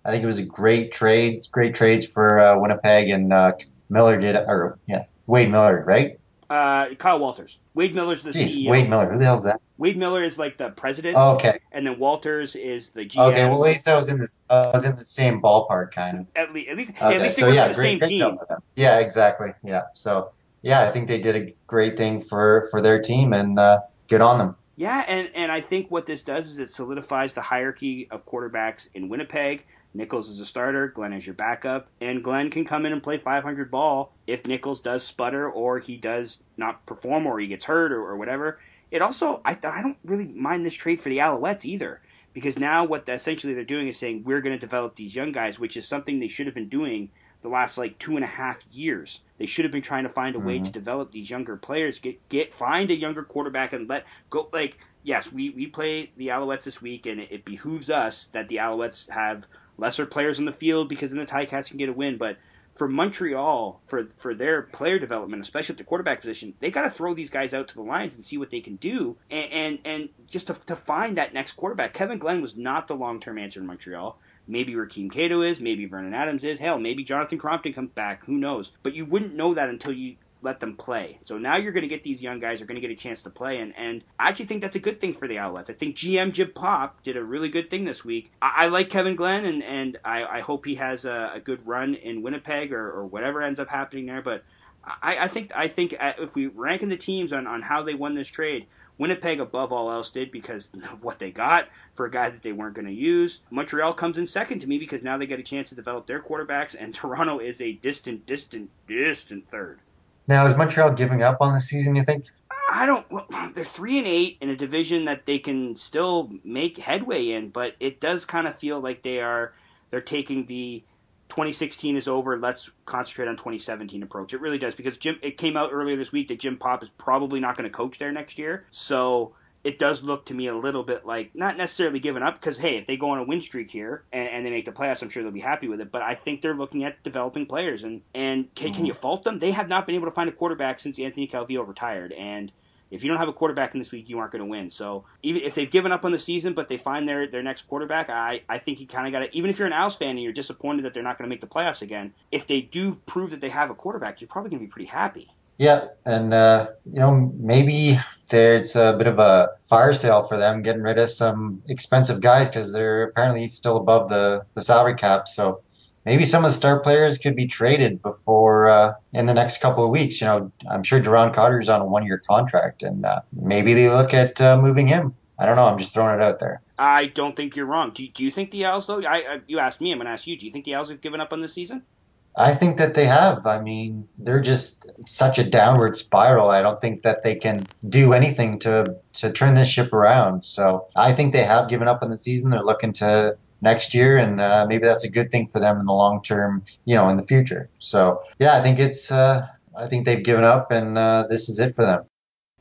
I think it was a great trade, great trades for uh, Winnipeg, and uh, Miller did, or yeah, Wade Miller, right? Uh, Kyle Walters. Wade Miller's the Jeez, C E O. Wade Miller. Who the hell's that? Wade Miller is like the president, Oh, okay. and then Walters is the G M. Okay, well, at least I was in this. Uh, I was in the same ballpark, kind of. At least, at least, Okay, yeah, at least they so work yeah, for the great, same great team. job with them. Yeah, exactly. Yeah, so yeah, I think they did a great thing for for their team, and uh, good on them. Yeah, and, and I think what this does is it solidifies the hierarchy of quarterbacks in Winnipeg. Nichols is a starter, Glenn is your backup, and Glenn can come in and play five hundred ball if Nichols does sputter or he does not perform or he gets hurt or, or whatever. It also, I, I don't really mind this trade for the Alouettes either, because now what essentially they're doing is saying we're going to develop these young guys, which is something they should have been doing the last like two and a half years. They should have been trying to find a way mm-hmm. to develop these younger players, get get find a younger quarterback and let go. Like, yes, we, we play the Alouettes this week, and it, it behooves us that the Alouettes have lesser players on the field because then the Ticats can get a win. But for Montreal, for for their player development, especially at the quarterback position, they got to throw these guys out to the lines and see what they can do, and and, and just to, to find that next quarterback. Kevin Glenn was not the long term answer in Montreal. Maybe Rakeem Cato is, maybe Vernon Adams is, hell, maybe Jonathan Crompton comes back, who knows. But you wouldn't know that until you let them play. So now you're going to get these young guys are going to get a chance to play, and, and I actually think that's a good thing for the Alouettes. I think G M Jim Pop did a really good thing this week. I, I like Kevin Glenn, and, and I, I hope he has a, a good run in Winnipeg or, or whatever ends up happening there, but I, I think I think if we ranking the teams on, on how they won this trade, Winnipeg above all else did because of what they got for a guy that they weren't going to use. Montreal comes in second to me because now they get a chance to develop their quarterbacks, and Toronto is a distant, distant, distant third. Now, is Montreal giving up on the season, you think? I don't. Well, they're three and eight in a division that they can still make headway in, but it does kind of feel like they are. They're taking the twenty sixteen is over. Let's concentrate on twenty seventeen approach. It really does because Jim. It came out earlier this week that Jim Pop is probably not going to coach there next year. So it does look to me a little bit like not necessarily giving up because hey, if they go on a win streak here and, and they make the playoffs, I'm sure they'll be happy with it. But I think they're looking at developing players and and can, can you fault them? They have not been able to find a quarterback since Anthony Calvillo retired, and if you don't have a quarterback in this league, you aren't going to win. So even if they've given up on the season, but they find their, their next quarterback, I, I think you kind of got to, even if you're an Owls fan and you're disappointed that they're not going to make the playoffs again, if they do prove that they have a quarterback, you're probably going to be pretty happy. Yeah, and uh, you know, maybe there's a bit of a fire sale for them getting rid of some expensive guys because they're apparently still above the, the salary cap. So maybe some of the star players could be traded before uh, in the next couple of weeks. You know, I'm sure Duron Carter's on a one-year contract, and uh, maybe they look at uh, moving him. I don't know. I'm just throwing it out there. I don't think you're wrong. Do you, do you think the Owls, though? I, I, you asked me. I'm going to ask you. Do you think the Owls have given up on this season? I think that they have. I mean, they're just such a downward spiral. I don't think that they can do anything to to turn this ship around. So I think they have given up on the season. They're looking to next year, and uh, maybe that's a good thing for them in the long term, you know, in the future. So yeah, I think it's. Uh, I think they've given up, and uh, this is it for them.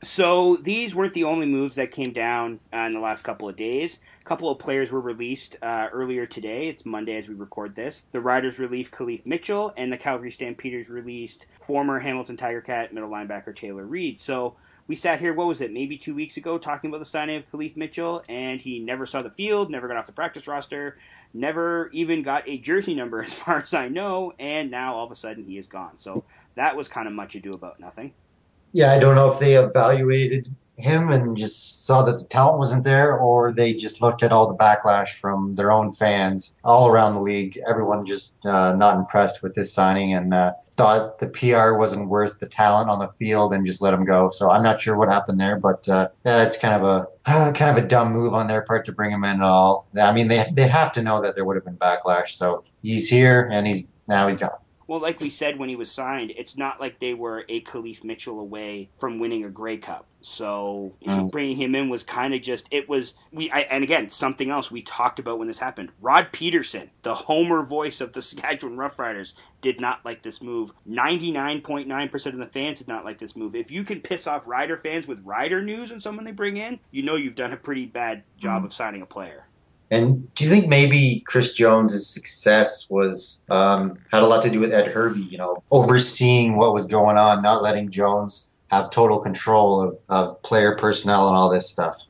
So these weren't the only moves that came down uh, in the last couple of days. A couple of players were released uh, earlier today. It's Monday as we record this. The Riders released Khalif Mitchell, and the Calgary Stampeders released former Hamilton Tiger Cat middle linebacker Taylor Reed. So we sat here, what was it, maybe two weeks ago, talking about the signing of Khalif Mitchell, and he never saw the field, never got off the practice roster, never even got a jersey number as far as I know, and now all of a sudden he is gone. So that was kind of much ado about nothing. Yeah, I don't know if they evaluated him and just saw that the talent wasn't there, or they just looked at all the backlash from their own fans all around the league. Everyone just uh, not impressed with this signing and uh, thought the P R wasn't worth the talent on the field and just let him go. So I'm not sure what happened there, but uh, yeah, it's kind of a uh, kind of a dumb move on their part to bring him in at all. I mean, they they have to know that there would have been backlash. So he's here and he's now he's gone. Well, like we said when he was signed, it's not like they were a Khalif Mitchell away from winning a Grey Cup. So mm. bringing him in was kind of just, it was, we. I, and again, something else we talked about when this happened. Rod Peterson, the Homer voice of the Saskatchewan Roughriders, did not like this move. ninety-nine point nine percent of the fans did not like this move. If you can piss off Rider fans with Rider news and someone they bring in, you know you've done a pretty bad job mm. of signing a player. And do you think maybe Chris Jones' success was um, had a lot to do with Ed Hervey, you know, overseeing what was going on, not letting Jones have total control of, of player personnel and all this stuff?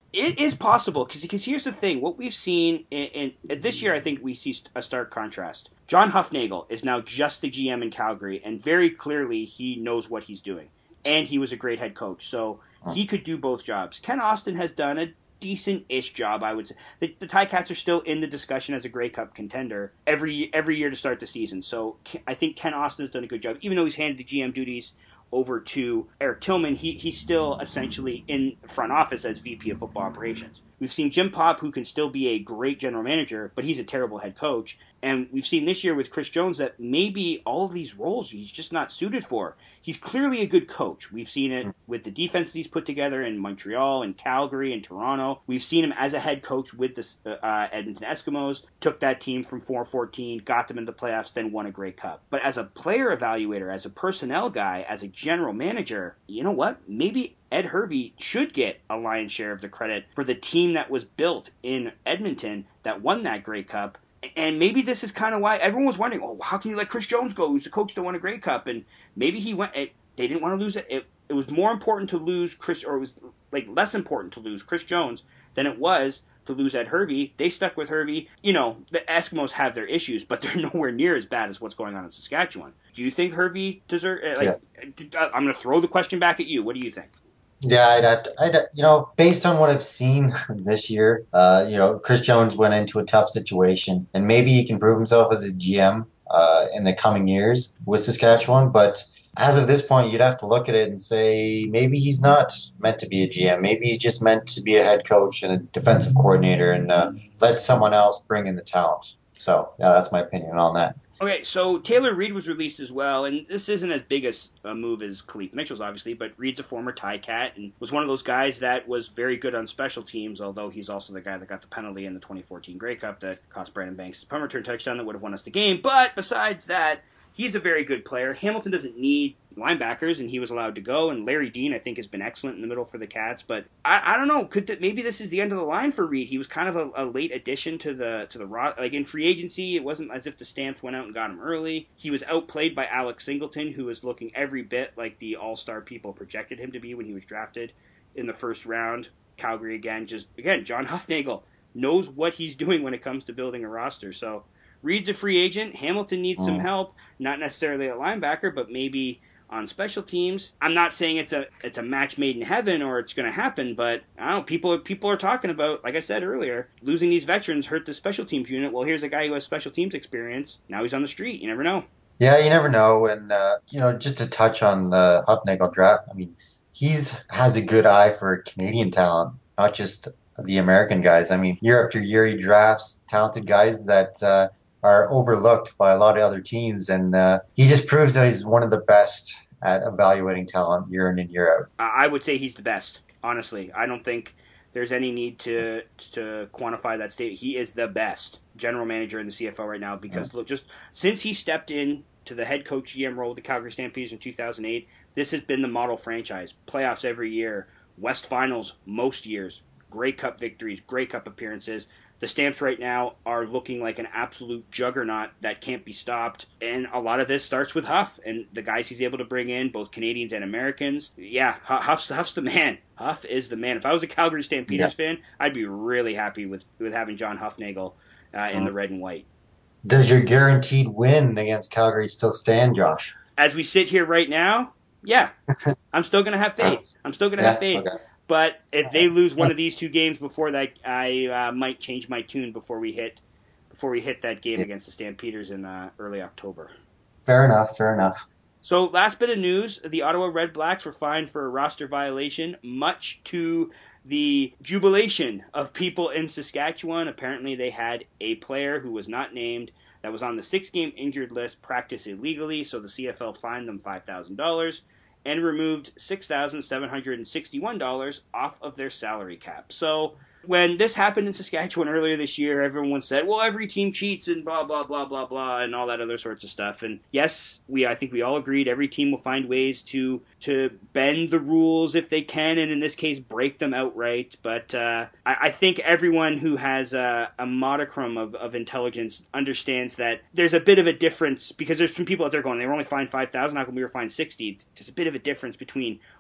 It is possible, because here's the thing. What we've seen, in, in this year, I think we see a stark contrast. John Hufnagel is now just the G M in Calgary, and very clearly he knows what he's doing. And he was a great head coach, so he could do both jobs. Ken Austin has done a decent-ish job, I would say. The, the Ticats are still in the discussion as a Grey Cup contender every every year to start the season. So I think Ken Austin has done a good job. Even though he's handed the G M duties over to Eric Tillman, he, he's still essentially in the front office as V P of football operations. We've seen Jim Popp, who can still be a great general manager, but he's a terrible head coach. And we've seen this year with Chris Jones that maybe all of these roles he's just not suited for. He's clearly a good coach. We've seen it with the defenses he's put together in Montreal and Calgary and Toronto. We've seen him as a head coach with the uh, Edmonton Eskimos, took that team from four fourteen, got them into the playoffs, then won a Grey Cup. But as a player evaluator, as a personnel guy, as a general manager, you know what? Maybe Ed Hervey should get a lion's share of the credit for the team that was built in Edmonton that won that Grey Cup. And maybe this is kind of why everyone was wondering, oh, how can you let Chris Jones go, who's the coach that won a Grey Cup? And maybe he went, it, they didn't want to lose it. it. It was more important to lose Chris, or it was like less important to lose Chris Jones than it was to lose Ed Hervey. They stuck with Hervey. You know, the Eskimos have their issues, but they're nowhere near as bad as what's going on in Saskatchewan. Do you think Hervey deserves, like, yeah. I'm going to throw the question back at you. What do you think? Yeah, I'd, have to, I'd, you know, based on what I've seen this year, uh, you know, Chris Jones went into a tough situation, and maybe he can prove himself as a G M uh, in the coming years with Saskatchewan. But as of this point, you'd have to look at it and say maybe he's not meant to be a G M. Maybe he's just meant to be a head coach and a defensive coordinator, and uh, let someone else bring in the talent. So, yeah, that's my opinion on that. Okay, so Taylor Reid was released as well, and this isn't as big a move as Khalif Mitchell's, obviously, but Reid's a former Ticat and was one of those guys that was very good on special teams, although he's also the guy that got the penalty in the twenty fourteen Grey Cup that cost Brandon Banks' punt return touchdown that would have won us the game. But besides that, he's a very good player. Hamilton doesn't need linebackers, and he was allowed to go. And Larry Dean, I think, has been excellent in the middle for the Cats. But I, I don't know. Could th- maybe this is the end of the line for Reid? He was kind of a, a late addition to the to the like in free agency. It wasn't as if the Stamps went out and got him early. He was outplayed by Alex Singleton, who was looking every bit like the all-star people projected him to be when he was drafted in the first round. Calgary again, just again, John Hufnagel knows what he's doing when it comes to building a roster. So Reid's a free agent. Hamilton needs some help, not necessarily a linebacker, but maybe on special teams. I'm not saying it's a it's a match made in heaven or it's going to happen, but I don't know, people people are talking about, like I said earlier, losing these veterans hurt the special teams unit. Well, here's a guy who has special teams experience. Now he's on the street. You never know. Yeah, you never know. And, uh, you know, just to touch on the Hufnagel draft, I mean, he's has a good eye for Canadian talent, not just the American guys. I mean, year after year, he drafts talented guys that uh, are overlooked by a lot of other teams. And uh, he just proves that he's one of the best at evaluating talent year in and year out. I would say he's the best, honestly. I don't think there's any need to to quantify that statement. He is the best general manager in the C F L right now because, look, just since he stepped in to the head coach G M role with the Calgary Stampeders in two thousand eight, this has been the model franchise. Playoffs every year, West Finals most years, Grey Cup victories, Grey Cup appearances. The Stamps right now are looking like an absolute juggernaut that can't be stopped. And a lot of this starts with Huff and the guys he's able to bring in, both Canadians and Americans. Yeah, Huff's, Huff's the man. Huff is the man. If I was a Calgary Stampeders yeah. fan, I'd be really happy with, with having John Hufnagel uh, in mm. the red and white. Does your guaranteed win against Calgary still stand, Josh? As we sit here right now, yeah. I'm still going to have faith. I'm still going to yeah, have faith. Okay. But if they lose one of these two games before that, I uh, might change my tune before we hit before we hit that game against the Stampeders in uh, early October. Fair enough, fair enough. So last bit of news, the Ottawa Red Blacks were fined for a roster violation, much to the jubilation of people in Saskatchewan. Apparently they had a player who was not named that was on the six-game injured list practice illegally, so the C F L fined them five thousand dollars. And removed six thousand seven hundred sixty-one dollars off of their salary cap. So when this happened in Saskatchewan earlier this year, everyone said, well, every team cheats and blah, blah, blah, blah, blah, and all that other sorts of stuff. And yes, we I think we all agreed every team will find ways to to bend the rules if they can, and in this case, break them outright. But uh, I, I think everyone who has a, a modicum of, of intelligence understands that there's a bit of a difference, because there's some people out there going, they were only fined five thousand dollars, how come we were fined sixty dollars? There's a bit of a difference between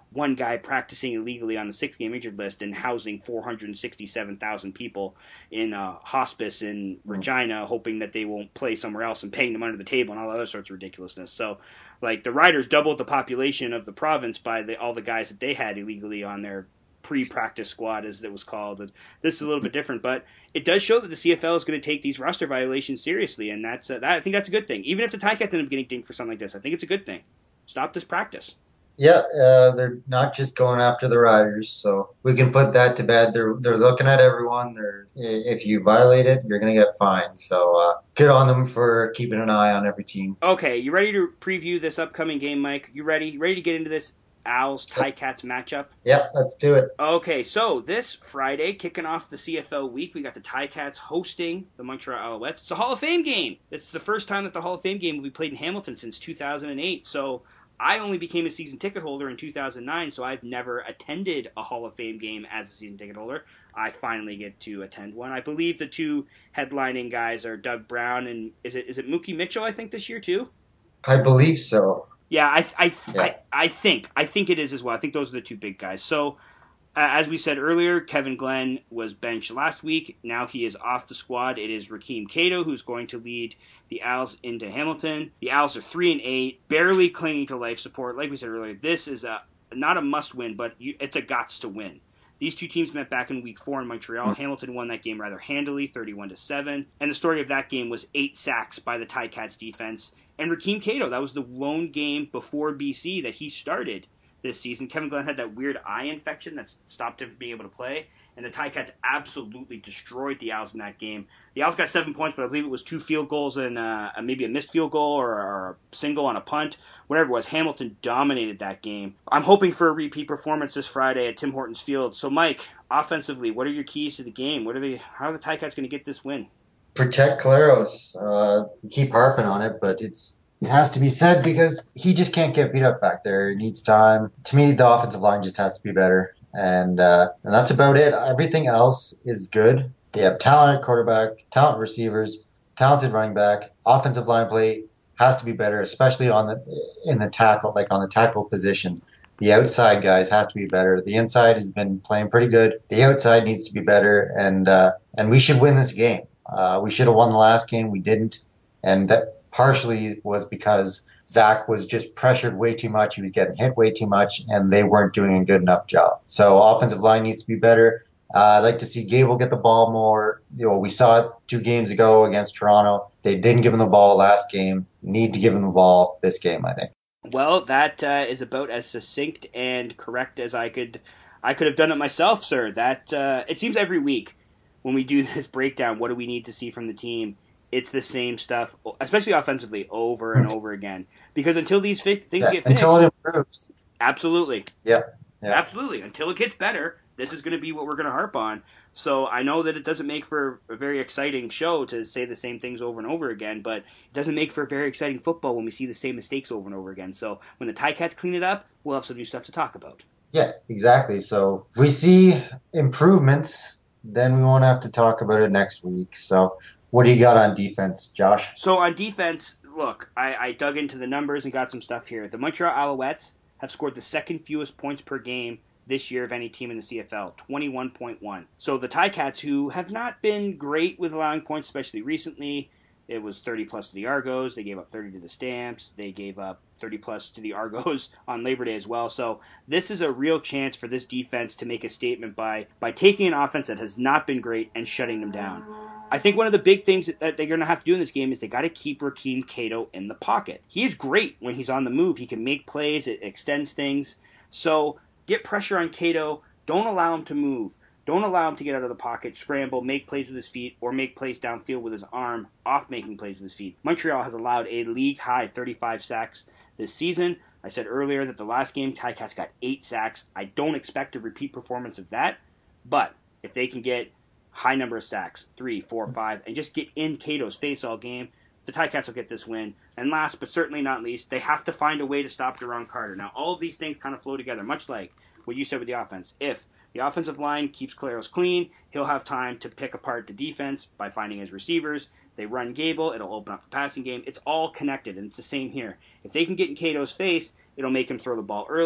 one guy practicing illegally on the six-game injured list and housing four hundred sixty-seven thousand people in a hospice in Regina, hoping that they won't play somewhere else and paying them under the table and all other sorts of ridiculousness. So, like, the Riders doubled the population of the province by the, all the guys that they had illegally on their pre-practice squad, as it was called. And this is a little bit different, but it does show that the C F L is going to take these roster violations seriously, and that's uh, that, I think that's a good thing. Even if the Ticats end up getting dinged for something like this, I think it's a good thing. Stop this practice. Yeah, uh, they're not just going after the Riders, so we can put that to bed. They're they're looking at everyone. They're if you violate it, you're going to get fined. So uh, good on them for keeping an eye on every team. Okay, you ready to preview this upcoming game, Mike? You ready? You ready to get into this Owls Ticats matchup? Yep, let's do it. Okay, so this Friday, kicking off the C F L week, we got the Ticats hosting the Montreal Alouettes. It's a Hall of Fame game. It's the first time that the Hall of Fame game will be played in Hamilton since two thousand eight. So I only became a season ticket holder in two thousand nine, so I've never attended a Hall of Fame game as a season ticket holder. I finally get to attend one. I believe the two headlining guys are Doug Brown and is it is it Mookie Mitchell, I think, this year too? I believe so. Yeah, I I, yeah. I I think I think it is as well. I think those are the two big guys. So, uh, as we said earlier, Kevin Glenn was benched last week. Now he is off the squad. It is Rakeem Cato who's going to lead the Owls into Hamilton. The Owls are three and eight, barely clinging to life support. Like we said earlier, this is a not a must win, but you, it's a gots to win. These two teams met back in week four in Montreal. Hamilton won that game rather handily, thirty-one to seven. And the story of that game was eight sacks by the Ticats defense. And Rakeem Cato, that was the lone game before B C that he started this season. Kevin Glenn had that weird eye infection that stopped him from being able to play. And the Ticats absolutely destroyed the Owls in that game. The Owls got seven points, but I believe it was two field goals and uh, maybe a missed field goal or, or a single on a punt. Whatever it was, Hamilton dominated that game. I'm hoping for a repeat performance this Friday at Tim Hortons Field. So, Mike, offensively, what are your keys to the game? What are they? How are the Ticats going to get this win? Protect Claros. Uh, we keep harping on it, but it's it has to be said because he just can't get beat up back there. He needs time. To me, the offensive line just has to be better. And uh, and that's about it. Everything else is good. They have talented quarterback, talented receivers, talented running back. Offensive line play has to be better, especially on the in the tackle, like on the tackle position. The outside guys have to be better. The inside has been playing pretty good. The outside needs to be better, and uh, and we should win this game. Uh, we should have won the last game. We didn't, and that partially was because Zach was just pressured way too much. He was getting hit way too much, and they weren't doing a good enough job. So offensive line needs to be better. Uh, I'd like to see Gable get the ball more. You know, we saw it two games ago against Toronto. They didn't give him the ball last game. Need to give him the ball this game, I think. Well, that uh, is about as succinct and correct as I could I could have done it myself, sir. That uh, it seems every week when we do this breakdown, what do we need to see from the team? It's the same stuff, especially offensively, over and over again. Because until these fi- things yeah, get fixed, until it improves, absolutely, yeah, yeah. absolutely. Until it gets better, this is going to be what we're going to harp on. So I know that it doesn't make for a very exciting show to say the same things over and over again, but it doesn't make for very exciting football when we see the same mistakes over and over again. So when the Ticats clean it up, we'll have some new stuff to talk about. Yeah, exactly. So if we see improvements, then we won't have to talk about it next week. So what do you got on defense, Josh? So on defense, look, I, I dug into the numbers and got some stuff here. The Montreal Alouettes have scored the second fewest points per game this year of any team in the C F L, twenty-one point one. So the Ticats, who have not been great with allowing points, especially recently, it was thirty plus to the Argos. They gave up thirty to the Stamps. They gave up thirty plus to the Argos on Labor Day as well. So this is a real chance for this defense to make a statement by by taking an offense that has not been great and shutting them down. I think one of the big things that they're going to have to do in this game is they got to keep Rakeem Cato in the pocket. He is great when he's on the move. He can make plays. It extends things. So get pressure on Cato. Don't allow him to move. Don't allow him to get out of the pocket, scramble, make plays with his feet, or make plays downfield with his arm off making plays with his feet. Montreal has allowed a league-high thirty-five sacks this season. I said earlier that the last game, Ticats got eight sacks. I don't expect a repeat performance of that, but if they can get high number of sacks, three, four, five, and just get in Cato's face all game, the Ticats will get this win. And last but certainly not least, they have to find a way to stop Jerron Carter. Now, all of these things kind of flow together, much like what you said with the offense. If the offensive line keeps Claros clean, he'll have time to pick apart the defense by finding his receivers. They run Gable, it'll open up the passing game. It's all connected, and it's the same here. If they can get in Cato's face, it'll make him throw the ball early.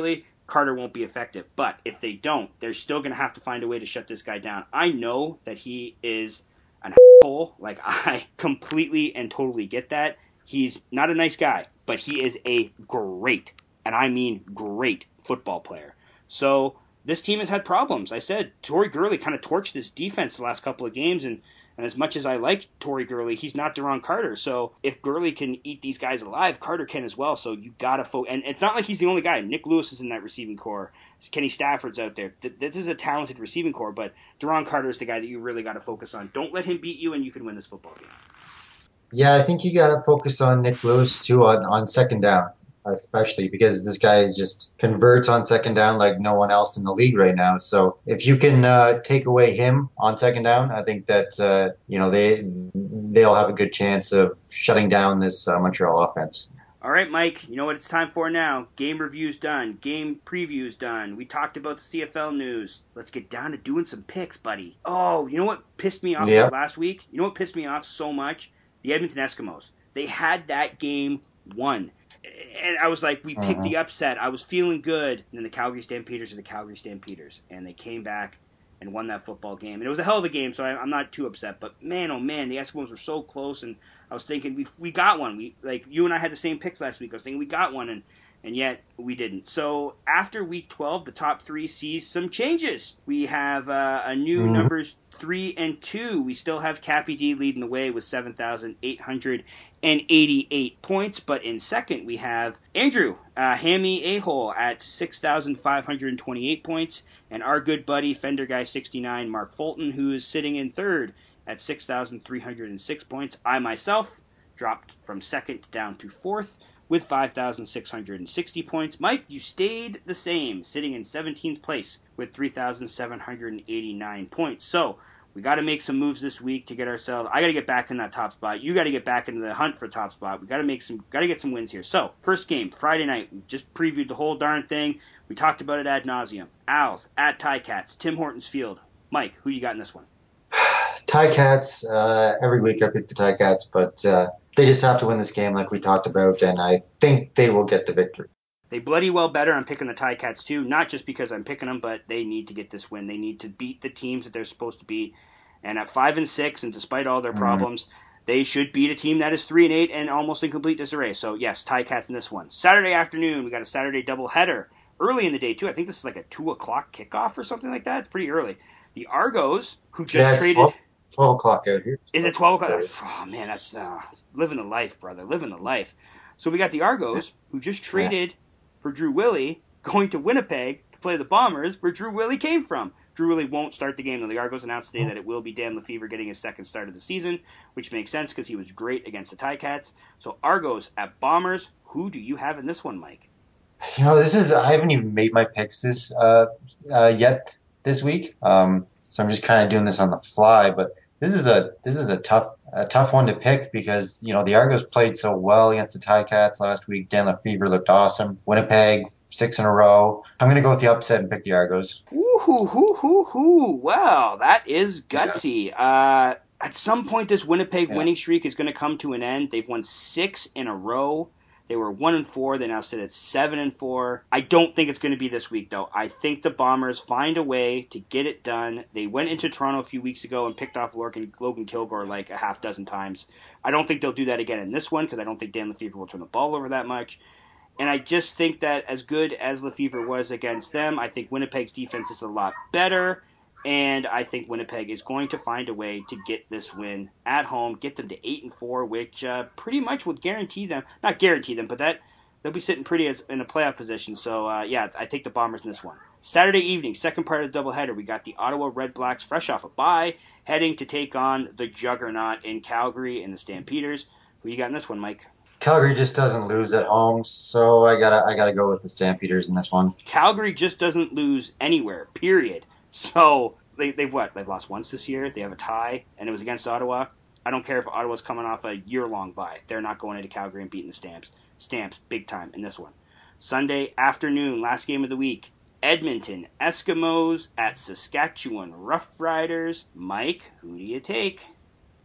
Carter won't be effective. But if they don't, they're still going to have to find a way to shut this guy down. I know that he is an asshole. Like, I completely and totally get that. He's not a nice guy, but he is a great, and I mean great, football player. So this team has had problems. I said Tory Gurley kind of torched this defense the last couple of games, and, and as much as I like Tory Gurley, he's not Deron Carter. So if Gurley can eat these guys alive, Carter can as well. So you got to focus. And it's not like he's the only guy. Nick Lewis is in that receiving core. Kenny Stafford's out there. This is a talented receiving core, but Deron Carter is the guy that you really got to focus on. Don't let him beat you, and you can win this football game. Yeah, I think you got to focus on Nick Lewis, too, on, on second down, especially because this guy just converts on second down like no one else in the league right now. So if you can uh, take away him on second down, I think that, uh, you know, they, they'll have a good chance of shutting down this uh, Montreal offense. All right, Mike, you know what it's time for now. Game review's done. Game preview's done. We talked about the C F L news. Let's get down to doing some picks, buddy. Oh, you know what pissed me off yeah. about last week? You know what pissed me off so much? The Edmonton Eskimos. They had that game won. And I was like, we picked uh-huh. the upset. I was feeling good. And then the Calgary Stampeders are the Calgary Stampeders. And they came back and won that football game. And it was a hell of a game, so I, I'm not too upset. But man, oh man, the Eskimos were so close. And I was thinking, we we got one. We like you and I had the same picks last week. I was thinking we got one, and, and yet we didn't. So after week twelve, the top three sees some changes. We have uh, a new mm-hmm. numbers three and two. We still have Cappy D leading the way with seven thousand eight hundred eighty-eight points, but in second we have Andrew uh, Hammy A-Hole at six thousand five hundred twenty-eight points, and our good buddy Fender Guy sixty-nine Mark Fulton, who is sitting in third at six thousand three hundred six points. I myself dropped from second down to fourth with five thousand six hundred sixty points. Mike, you stayed the same, sitting in seventeenth place with three thousand seven hundred eighty-nine points. So we got to make some moves this week to get ourselves. I got to get back in that top spot. You got to get back into the hunt for top spot. We got to make some. Got to get some wins here. So first game Friday night. We just previewed the whole darn thing. We talked about it ad nauseum. Owls at Ticats. Tim Hortons Field. Mike, who you got in this one? Ticats. Uh, every week I pick the Ticats, but uh, they just have to win this game, like we talked about, and I think they will get the victory. They bloody well better. I'm picking the Ticats too, not just because I'm picking them, but they need to get this win. They need to beat the teams that they're supposed to beat. And at five and six, and despite all their mm-hmm. problems, they should beat a team that is three and eight and almost in complete disarray. So yes, Ticats in this one. Saturday afternoon, we got a Saturday doubleheader early in the day too. I think this is like a two o'clock kickoff or something like that. It's pretty early. The Argos, who just yeah, traded. twelve, twelve o'clock out here. Is it twelve o'clock? Oh man, that's uh, living the life, brother. Living the life. So we got the Argos, who just traded. Yeah. For Drew Willie, going to Winnipeg to play the Bombers, where Drew Willie came from. Drew Willie won't start the game, though. The Argos announced today that it will be Dan Lefevre getting his second start of the season, which makes sense because he was great against the Ticats. So Argos at Bombers. Who do you have in this one, Mike? You know, this is I haven't even made my picks this uh, uh, yet this week, um, so I'm just kind of doing this on the fly. But this is a this is a tough a tough one to pick because you know the Argos played so well against the Ticats last week. Dan Lefevre looked awesome. Winnipeg six in a row. I'm going to go with the upset and pick the Argos. Ooh, hoo, hoo, hoo, hoo. Well, that is gutsy. Yeah. Uh, at some point, this Winnipeg yeah. winning streak is going to come to an end. They've won six in a row. They were one and four. They now sit at seven and four. I don't think it's going to be this week, though. I think the Bombers find a way to get it done. They went into Toronto a few weeks ago and picked off Logan, Logan Kilgore like a half dozen times. I don't think they'll do that again in this one because I don't think Dan Lefevre will turn the ball over that much. And I just think that as good as Lefevre was against them, I think Winnipeg's defense is a lot better. And I think Winnipeg is going to find a way to get this win at home, get them to eight and four, which uh, pretty much would guarantee them, not guarantee them, but that they'll be sitting pretty as in a playoff position. So uh, yeah, I take the Bombers in this one. Saturday evening, second part of the doubleheader, we got the Ottawa Red Blacks, fresh off a bye, heading to take on the Juggernaut in Calgary and the Stampeders. Who you got in this one, Mike? Calgary just doesn't lose at home, so I gotta I gotta go with the Stampeders in this one. Calgary just doesn't lose anywhere. Period. So they, they've what? They've lost once this year. They have a tie, and it was against Ottawa. I don't care if Ottawa's coming off a year-long bye. They're not going into Calgary and beating the Stamps. Stamps, big time in this one. Sunday afternoon, last game of the week. Edmonton Eskimos at Saskatchewan Roughriders. Mike, who do you take?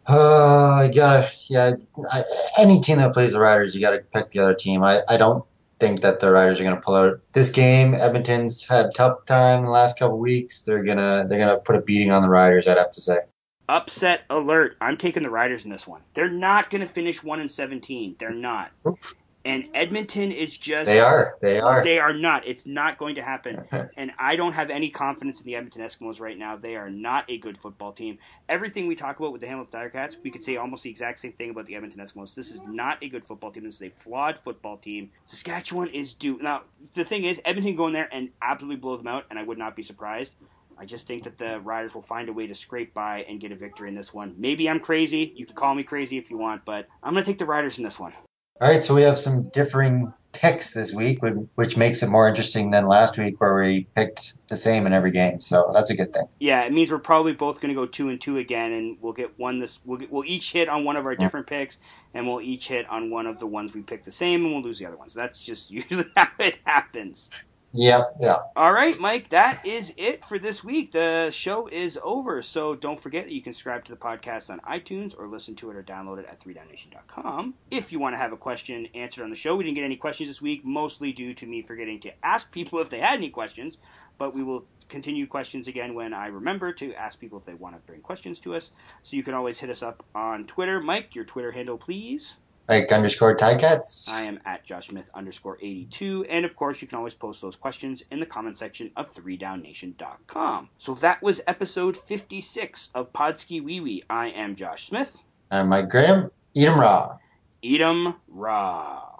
Uh, I gotta, yeah, I, any team that plays the Riders, you gotta pick the other team. I, I don't think that the Riders are going to pull out this game. Edmonton's had a tough time in the last couple weeks. They're gonna they're gonna put a beating on the Riders, I'd have to say. Upset alert. I'm taking the Riders in this one. They're not going to finish one and seventeen. They're not. Oof. And Edmonton is just... They are. They are. They are not. It's not going to happen. And I don't have any confidence in the Edmonton Eskimos right now. They are not a good football team. Everything we talk about with the Hamilton Tiger-Cats, we could say almost the exact same thing about the Edmonton Eskimos. This is not a good football team. This is a flawed football team. Saskatchewan is due... Now, the thing is, Edmonton go in there and absolutely blow them out, and I would not be surprised. I just think that the Riders will find a way to scrape by and get a victory in this one. Maybe I'm crazy. You can call me crazy if you want, but I'm going to take the Riders in this one. All right, so we have some differing picks this week, which makes it more interesting than last week where we picked the same in every game. So that's a good thing. Yeah, it means we're probably both going to go two and two again, and we'll get one this. We'll get, we'll each hit on one of our different yeah. picks, and we'll each hit on one of the ones we picked the same, and we'll lose the other ones. That's just usually how it happens. Yeah, yeah. All right, Mike, that is it for this week. The show is over, so don't forget that you can subscribe to the podcast on iTunes or listen to it or download it at three down nation dot com. If you want to have a question answered on the show, we didn't get any questions this week, mostly due to me forgetting to ask people if they had any questions, but we will continue questions again when I remember to ask people if they want to bring questions to us. So you can always hit us up on Twitter. Mike, your Twitter handle, please. Mike underscore Ticats. I am at Josh Smith underscore eighty-two. And of course, you can always post those questions in the comment section of three down nation dot com. So that was episode fifty-six of Podski Wee Wee. I am Josh Smith. I'm Mike Graham. Eat 'em raw. Eat 'em raw.